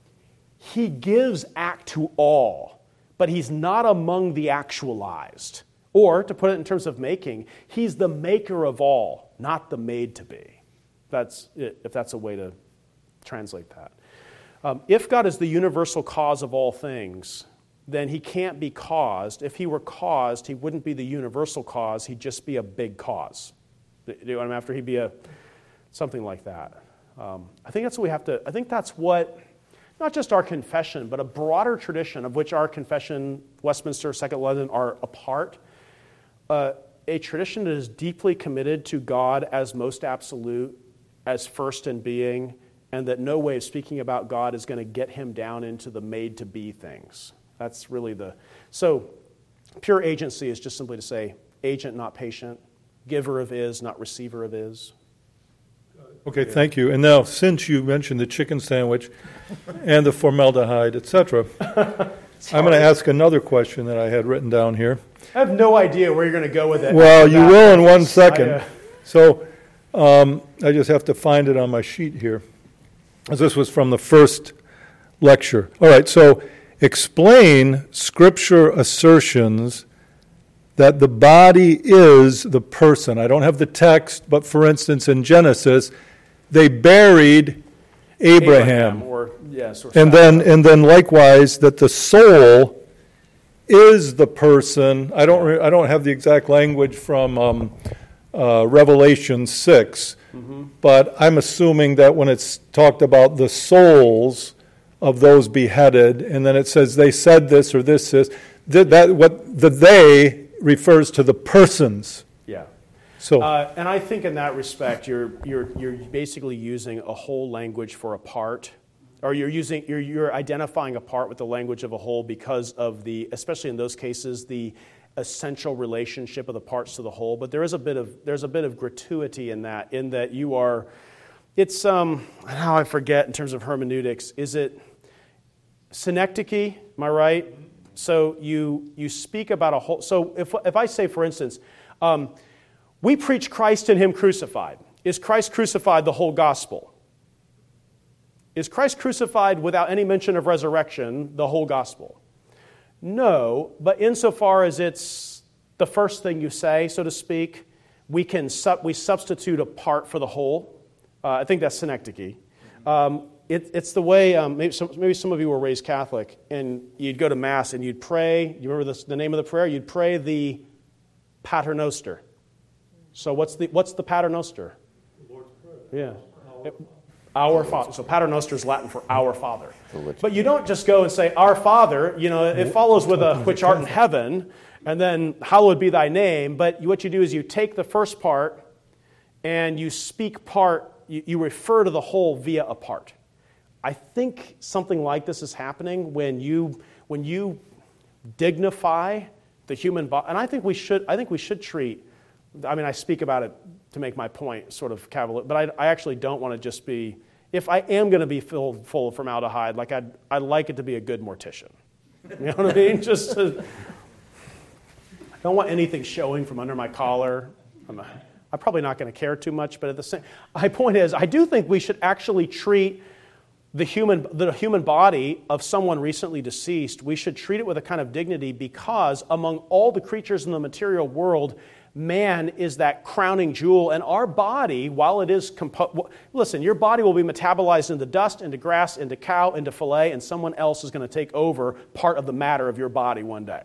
he gives act to all, but he's not among the actualized. Or, to put it in terms of making, he's the maker of all, not the made to be. That's it, if that's a way to translate that. Um, if God is the universal cause of all things, then he can't be caused. If he were caused, he wouldn't be the universal cause. He'd just be a big cause. Do you know what I'm after? He'd be a something like that. Um, I think that's what we have to. I think that's what, not just our confession, but a broader tradition of which our confession, Westminster, Second London, are a part. Uh, a tradition that is deeply committed to God as most absolute, as first in being, and that no way of speaking about God is going to get him down into the made-to-be things. That's really the... So, pure agency is just simply to say, agent, not patient, giver of is, not receiver of is. Okay, thank you. And now, since you mentioned the chicken sandwich and the formaldehyde, et cetera, I'm going to ask another question that I had written down here. I have no idea where you're going to go with it. Well, you will in one second. I, uh... So um, I just have to find it on my sheet here. This was from the first lecture. All right, so explain Scripture assertions that the body is the person. I don't have the text, but for instance, in Genesis, they buried Abraham. Abraham or, yes, or and then, and then likewise, that the soul is the person. I don't. Re, I don't have the exact language from um, uh, Revelation six, mm-hmm. but I'm assuming that when it's talked about the souls of those beheaded, and then it says they said this or this is that, that what the they refers to the persons. Yeah. So, uh, and I think in that respect, you're you're you're basically using a whole language for a part. Or you're using, you're, you're identifying a part with the language of a whole because of the, especially in those cases, the essential relationship of the parts to the whole. But there is a bit of, there's a bit of gratuity in that, in that you are, it's, um, how I forget in terms of hermeneutics, is it synecdoche, am I right? So you you speak about a whole, so if if I say, for instance, um, we preach Christ and him crucified. Is Christ crucified the whole gospel? Is Christ crucified without any mention of resurrection the whole gospel? No, but insofar as it's the first thing you say, so to speak, we can sub, we substitute a part for the whole. Uh, I think that's synecdoche. Um, it, it's the way, um, maybe, some, maybe some of you were raised Catholic, and you'd go to Mass and you'd pray, you remember this, the name of the prayer? You'd pray the Pater Noster. So what's the, what's the Pater Noster? The Lord's Prayer. Yeah. It, Our Father. So Pater Noster is Latin for our Father. But you don't just go and say, our Father. You know, it follows with a which art in heaven, and then hallowed be thy name. But what you do is you take the first part and you speak part, you, you refer to the whole via a part. I think something like this is happening when you when you dignify the human body, and I think we should. I think we should treat. I mean, I speak about it to make my point, sort of cavalier, but I, I actually don't want to just be. If I am going to be filled full of formaldehyde, like I'd, I'd like it to be a good mortician. You know what I mean? Just to, I don't want anything showing from under my collar. I'm, a, I'm probably not going to care too much, but at the same, my point is, I do think we should actually treat the human the human body of someone recently deceased. We should treat it with a kind of dignity because among all the creatures in the material world, man is that crowning jewel, and our body, while it is compo- listen, your body will be metabolized into dust, into grass, into cow, into fillet, and someone else is going to take over part of the matter of your body one day.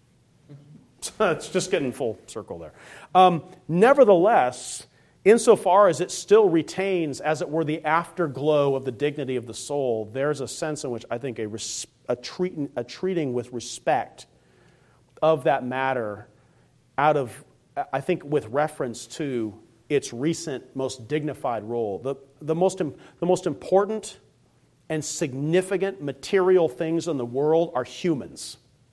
So it's just getting full circle there. Um, nevertheless, insofar as it still retains, as it were, the afterglow of the dignity of the soul, there's a sense in which I think a, res- a, treat- a treating with respect of that matter out of, I think, with reference to its recent, most dignified role. The, the, most, the most important and significant material things in the world are humans.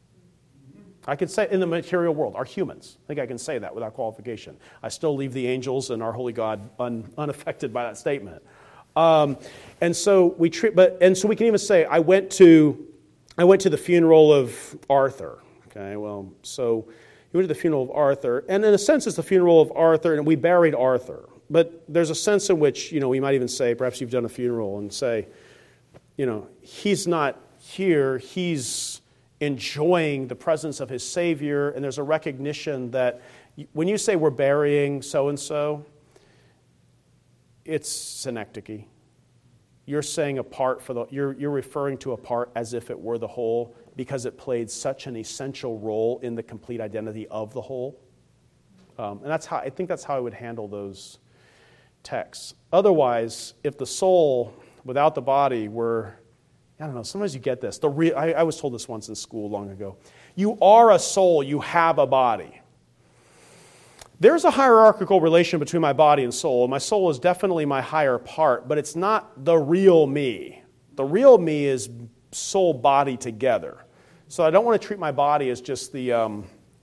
I could say in the material world are humans. I think I can say that without qualification. I still leave the angels and our holy God un, unaffected by that statement. Um, and so we treat, but and so we can even say I went to, I went to the funeral of Arthur. Okay, well, so we went to the funeral of Arthur, and in a sense, it's the funeral of Arthur, and we buried Arthur. But there's a sense in which, you know, we might even say, perhaps you've done a funeral, and say, you know, he's not here. He's enjoying the presence of his Savior, and there's a recognition that when you say we're burying so-and-so, it's synecdoche. You're saying a part for the, you're, you're referring to a part as if it were the whole because it played such an essential role in the complete identity of the whole. Um, and that's how, I think that's how I would handle those texts. Otherwise, if the soul without the body were, I don't know, sometimes you get this. The re- I, I was told this once in school long ago. You are a soul, you have a body. There's a hierarchical relation between my body and soul. My soul is definitely my higher part, but it's not the real me. The real me is soul, body together. So I don't want to treat my body as just the, um,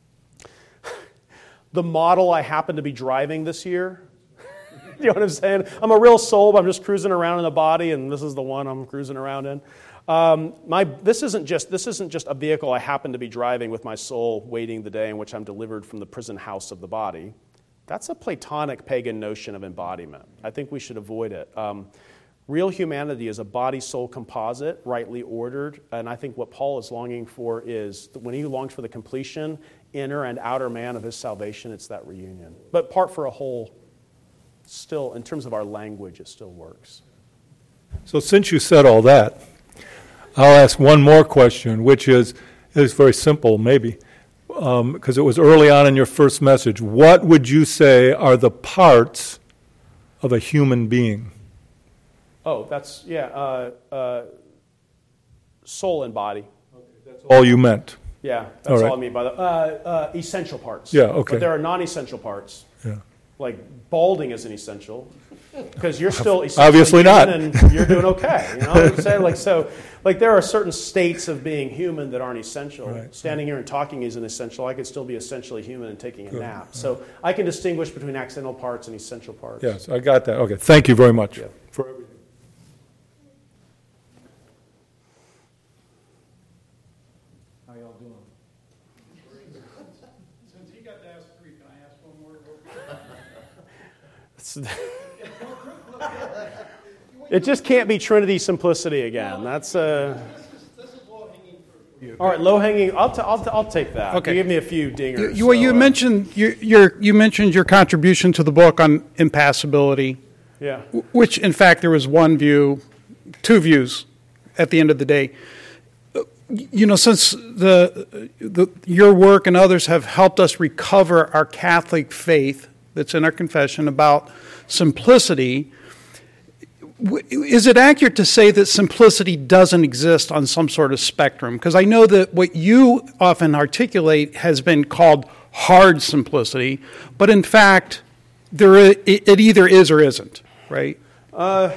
the model I happen to be driving this year. You know what I'm saying? I'm a real soul, but I'm just cruising around in the body, and this is the one I'm cruising around in. Um, my this isn't just this isn't just a vehicle I happen to be driving with my soul, waiting the day in which I'm delivered from the prison house of the body. That's a Platonic pagan notion of embodiment. I think we should avoid it. Um, real humanity is a body-soul composite, rightly ordered, and I think what Paul is longing for is when he longs for the completion, inner and outer man of his salvation, it's that reunion. But part for a whole. Still, in terms of our language, it still works. So since you said all that, I'll ask one more question, which is, is very simple, maybe, because um, it was early on in your first message. What would you say are the parts of a human being? Oh, that's, yeah, uh, uh, soul and body. Okay, that's all you meant? Yeah, that's all, all, right. I mean by the, uh, uh, essential parts. Yeah, okay. But there are non-essential parts. Yeah. Like balding isn't essential because you're still essentially obviously not, and you're doing okay. You know what I'm saying? Like so, like there are certain states of being human that aren't essential. Right. Standing here and talking isn't essential. I could still be essentially human and taking a Good. nap. So I can distinguish between accidental parts and essential parts. Yes, I got that. Okay, thank you very much Yeah. for everything. How y'all doing? Since he got to ask three, can I ask one more? It just can't be Trinity simplicity again. That's uh. All right, low hanging. I'll, t- I'll, t- I'll take that. Okay. You give me a few dingers. You, you, well, so, you uh, mentioned you, your, you mentioned your contribution to the book on impassibility, Yeah. which, in fact, there was one view, two views, at the end of the day. You know, since the, the your work and others have helped us recover our Catholic faith that's in our confession about simplicity, Is it accurate to say that simplicity doesn't exist on some sort of spectrum? Because I know that what you often articulate has been called hard simplicity, but in fact, there is, it either is or isn't, right? Uh,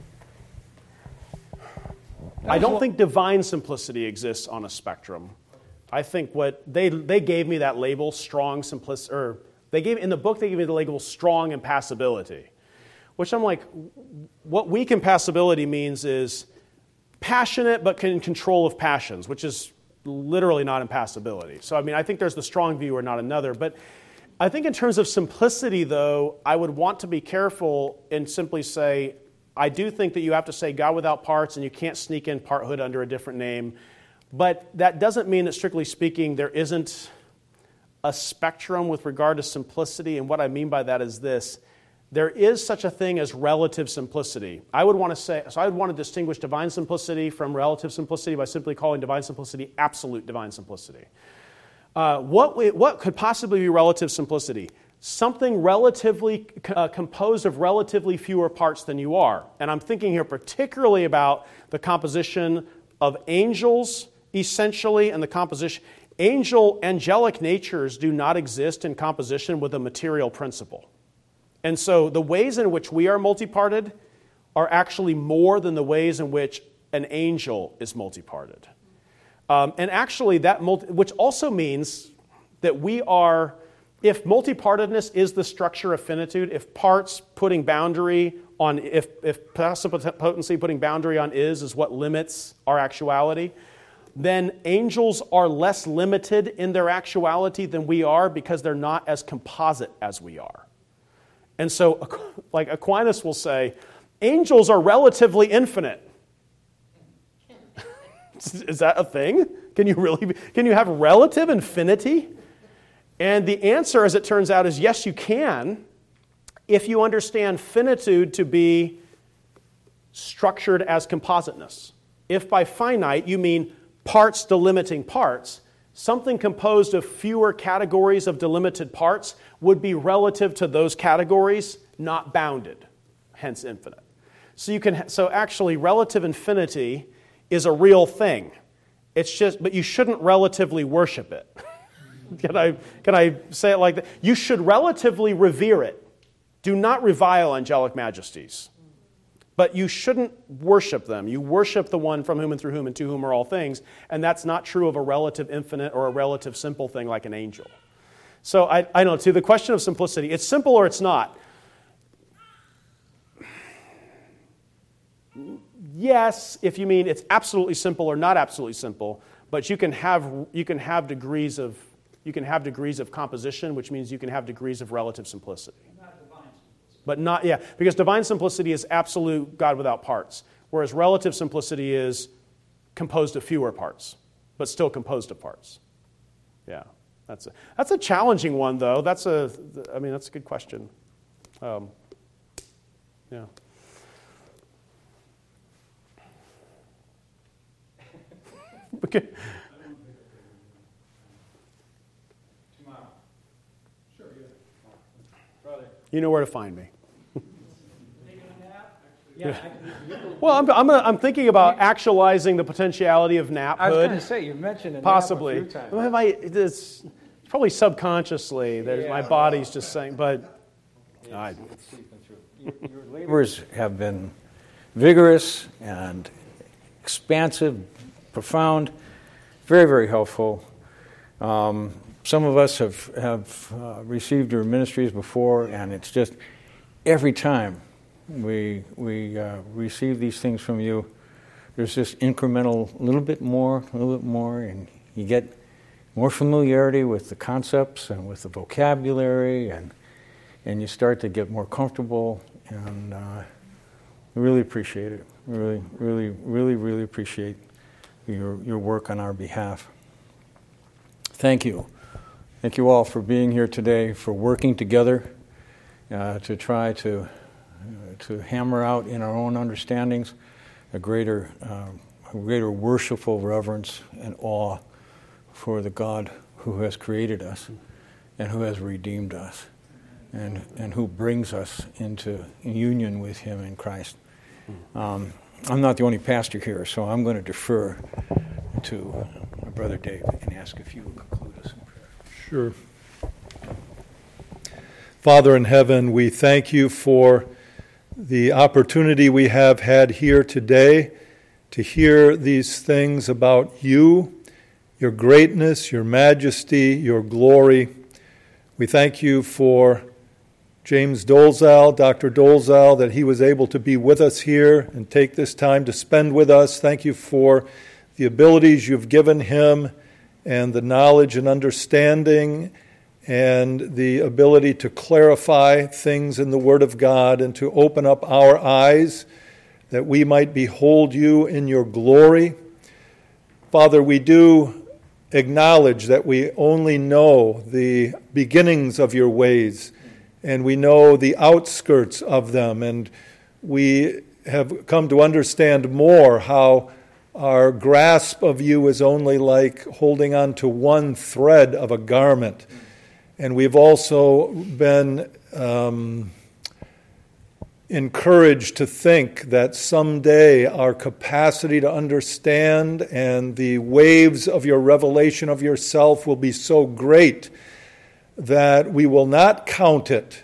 I don't think divine simplicity exists on a spectrum. I think what they they gave me that label, strong simplicity, or they gave in the book they gave me the label strong impassibility, which I'm like, what weak impassibility means is passionate but in control of passions, which is literally not impassibility. So I mean, I think there's the strong view or not another, but I think in terms of simplicity, though, I would want to be careful and simply say, I do think that you have to say God without parts, and you can't sneak in parthood under a different name. But that doesn't mean that, strictly speaking, there isn't a spectrum with regard to simplicity. And what I mean by that is this. There is such a thing as relative simplicity. I would want to say, so I would want to distinguish divine simplicity from relative simplicity by simply calling divine simplicity absolute divine simplicity. Uh, what, what could possibly be relative simplicity? Something relatively uh, composed of relatively fewer parts than you are. And I'm thinking here particularly about the composition of angels, essentially, and the composition. Angel, angelic natures do not exist in composition with a material principle. And so the ways in which we are multiparted are actually more than the ways in which an angel is multiparted. Um, and actually, that multi- which also means that we are... If multipartedness is the structure of finitude, if parts putting boundary on, if, if potency putting boundary on is is what limits our actuality, then angels are less limited in their actuality than we are because they're not as composite as we are. And so, like Aquinas will say, angels are relatively infinite. Is that a thing? Can you really, can you have relative infinity? And the answer, as it turns out, is yes, you can, if you understand finitude to be structured as compositeness. If by finite you mean parts delimiting parts, something composed of fewer categories of delimited parts would be relative to those categories, not bounded, hence infinite. So you can, so actually relative infinity is a real thing. It's just, but you shouldn't relatively worship it. Can I, can I say it like that? You should relatively revere it. Do not revile angelic majesties. But you shouldn't worship them. You worship the one from whom and through whom and to whom are all things. And that's not true of a relative infinite or a relative simple thing like an angel. So I, I don't know, to the question of simplicity, it's simple or it's not. Yes, if you mean it's absolutely simple or not absolutely simple, but you can have you can have degrees of You can have degrees of composition, which means you can have degrees of relative simplicity. Not divine simplicity. But not, yeah, because divine simplicity is absolute God without parts, whereas relative simplicity is composed of fewer parts, but still composed of parts. Yeah, that's a, that's a challenging one, though. That's a, I mean, that's a good question. Um, yeah. Okay. You know where to find me. Yeah. Well, I'm, I'm, I'm thinking about actualizing the potentiality of naphood. I was going to say, you mentioned it possibly. A few times. Well, I, it's probably subconsciously. There's, yeah, my body's just saying, but... It's, I, it's seeping through. Your, your labors have been vigorous and expansive, profound, very, very helpful. Um, Some of us have, have uh, received your ministries before, and it's just every time we we uh, receive these things from you, there's this incremental, a little bit more, a little bit more, and you get more familiarity with the concepts and with the vocabulary, and and you start to get more comfortable, and uh, we really appreciate it. We really, really, really, really appreciate your your work on our behalf. Thank you. Thank you all for being here today, for working together uh, to try to uh, to hammer out in our own understandings a greater, uh, a greater worshipful reverence and awe for the God who has created us and who has redeemed us and and who brings us into union with Him in Christ. Um, I'm not the only pastor here, so I'm going to defer to my brother Dave and ask if you will conclude us in prayer. Sure. Father in heaven, we thank you for the opportunity we have had here today to hear these things about you, your greatness, your majesty, your glory. We thank you for James Dolezal, Doctor Dolezal, that he was able to be with us here and take this time to spend with us. Thank you for the abilities you've given him and the knowledge and understanding and the ability to clarify things in the Word of God and to open up our eyes that we might behold you in your glory. Father, we do acknowledge that we only know the beginnings of your ways, and we know the outskirts of them, and we have come to understand more how our grasp of you is only like holding on to one thread of a garment. And we've also been um, encouraged to think that someday our capacity to understand and the waves of your revelation of yourself will be so great that we will not count it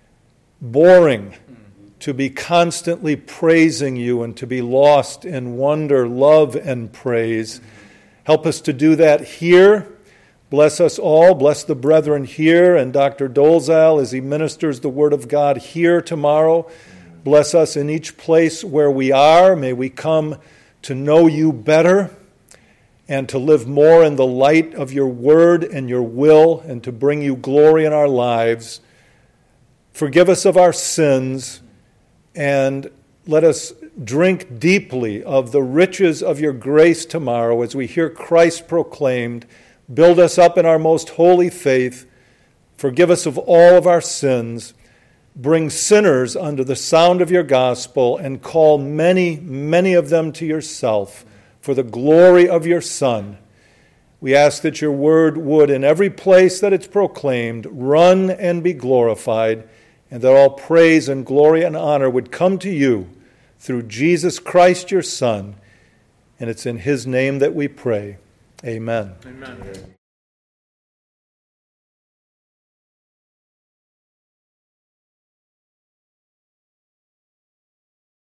boring to be constantly praising you and to be lost in wonder, love, and praise. Help us to do that here. Bless us all. Bless the brethren here and Doctor Dolezal as he ministers the Word of God here tomorrow. Bless us in each place where we are. May we come to know you better and to live more in the light of your Word and your will and to bring you glory in our lives. Forgive us of our sins and let us drink deeply of the riches of your grace tomorrow as we hear Christ proclaimed. Build us up in our most holy faith. Forgive us of all of our sins. Bring sinners under the sound of your gospel and call many, many of them to yourself for the glory of your Son. We ask that your word would, in every place that it's proclaimed, run and be glorified, and that all praise and glory and honor would come to you through Jesus Christ, your Son. And it's in his name that we pray. Amen. Amen.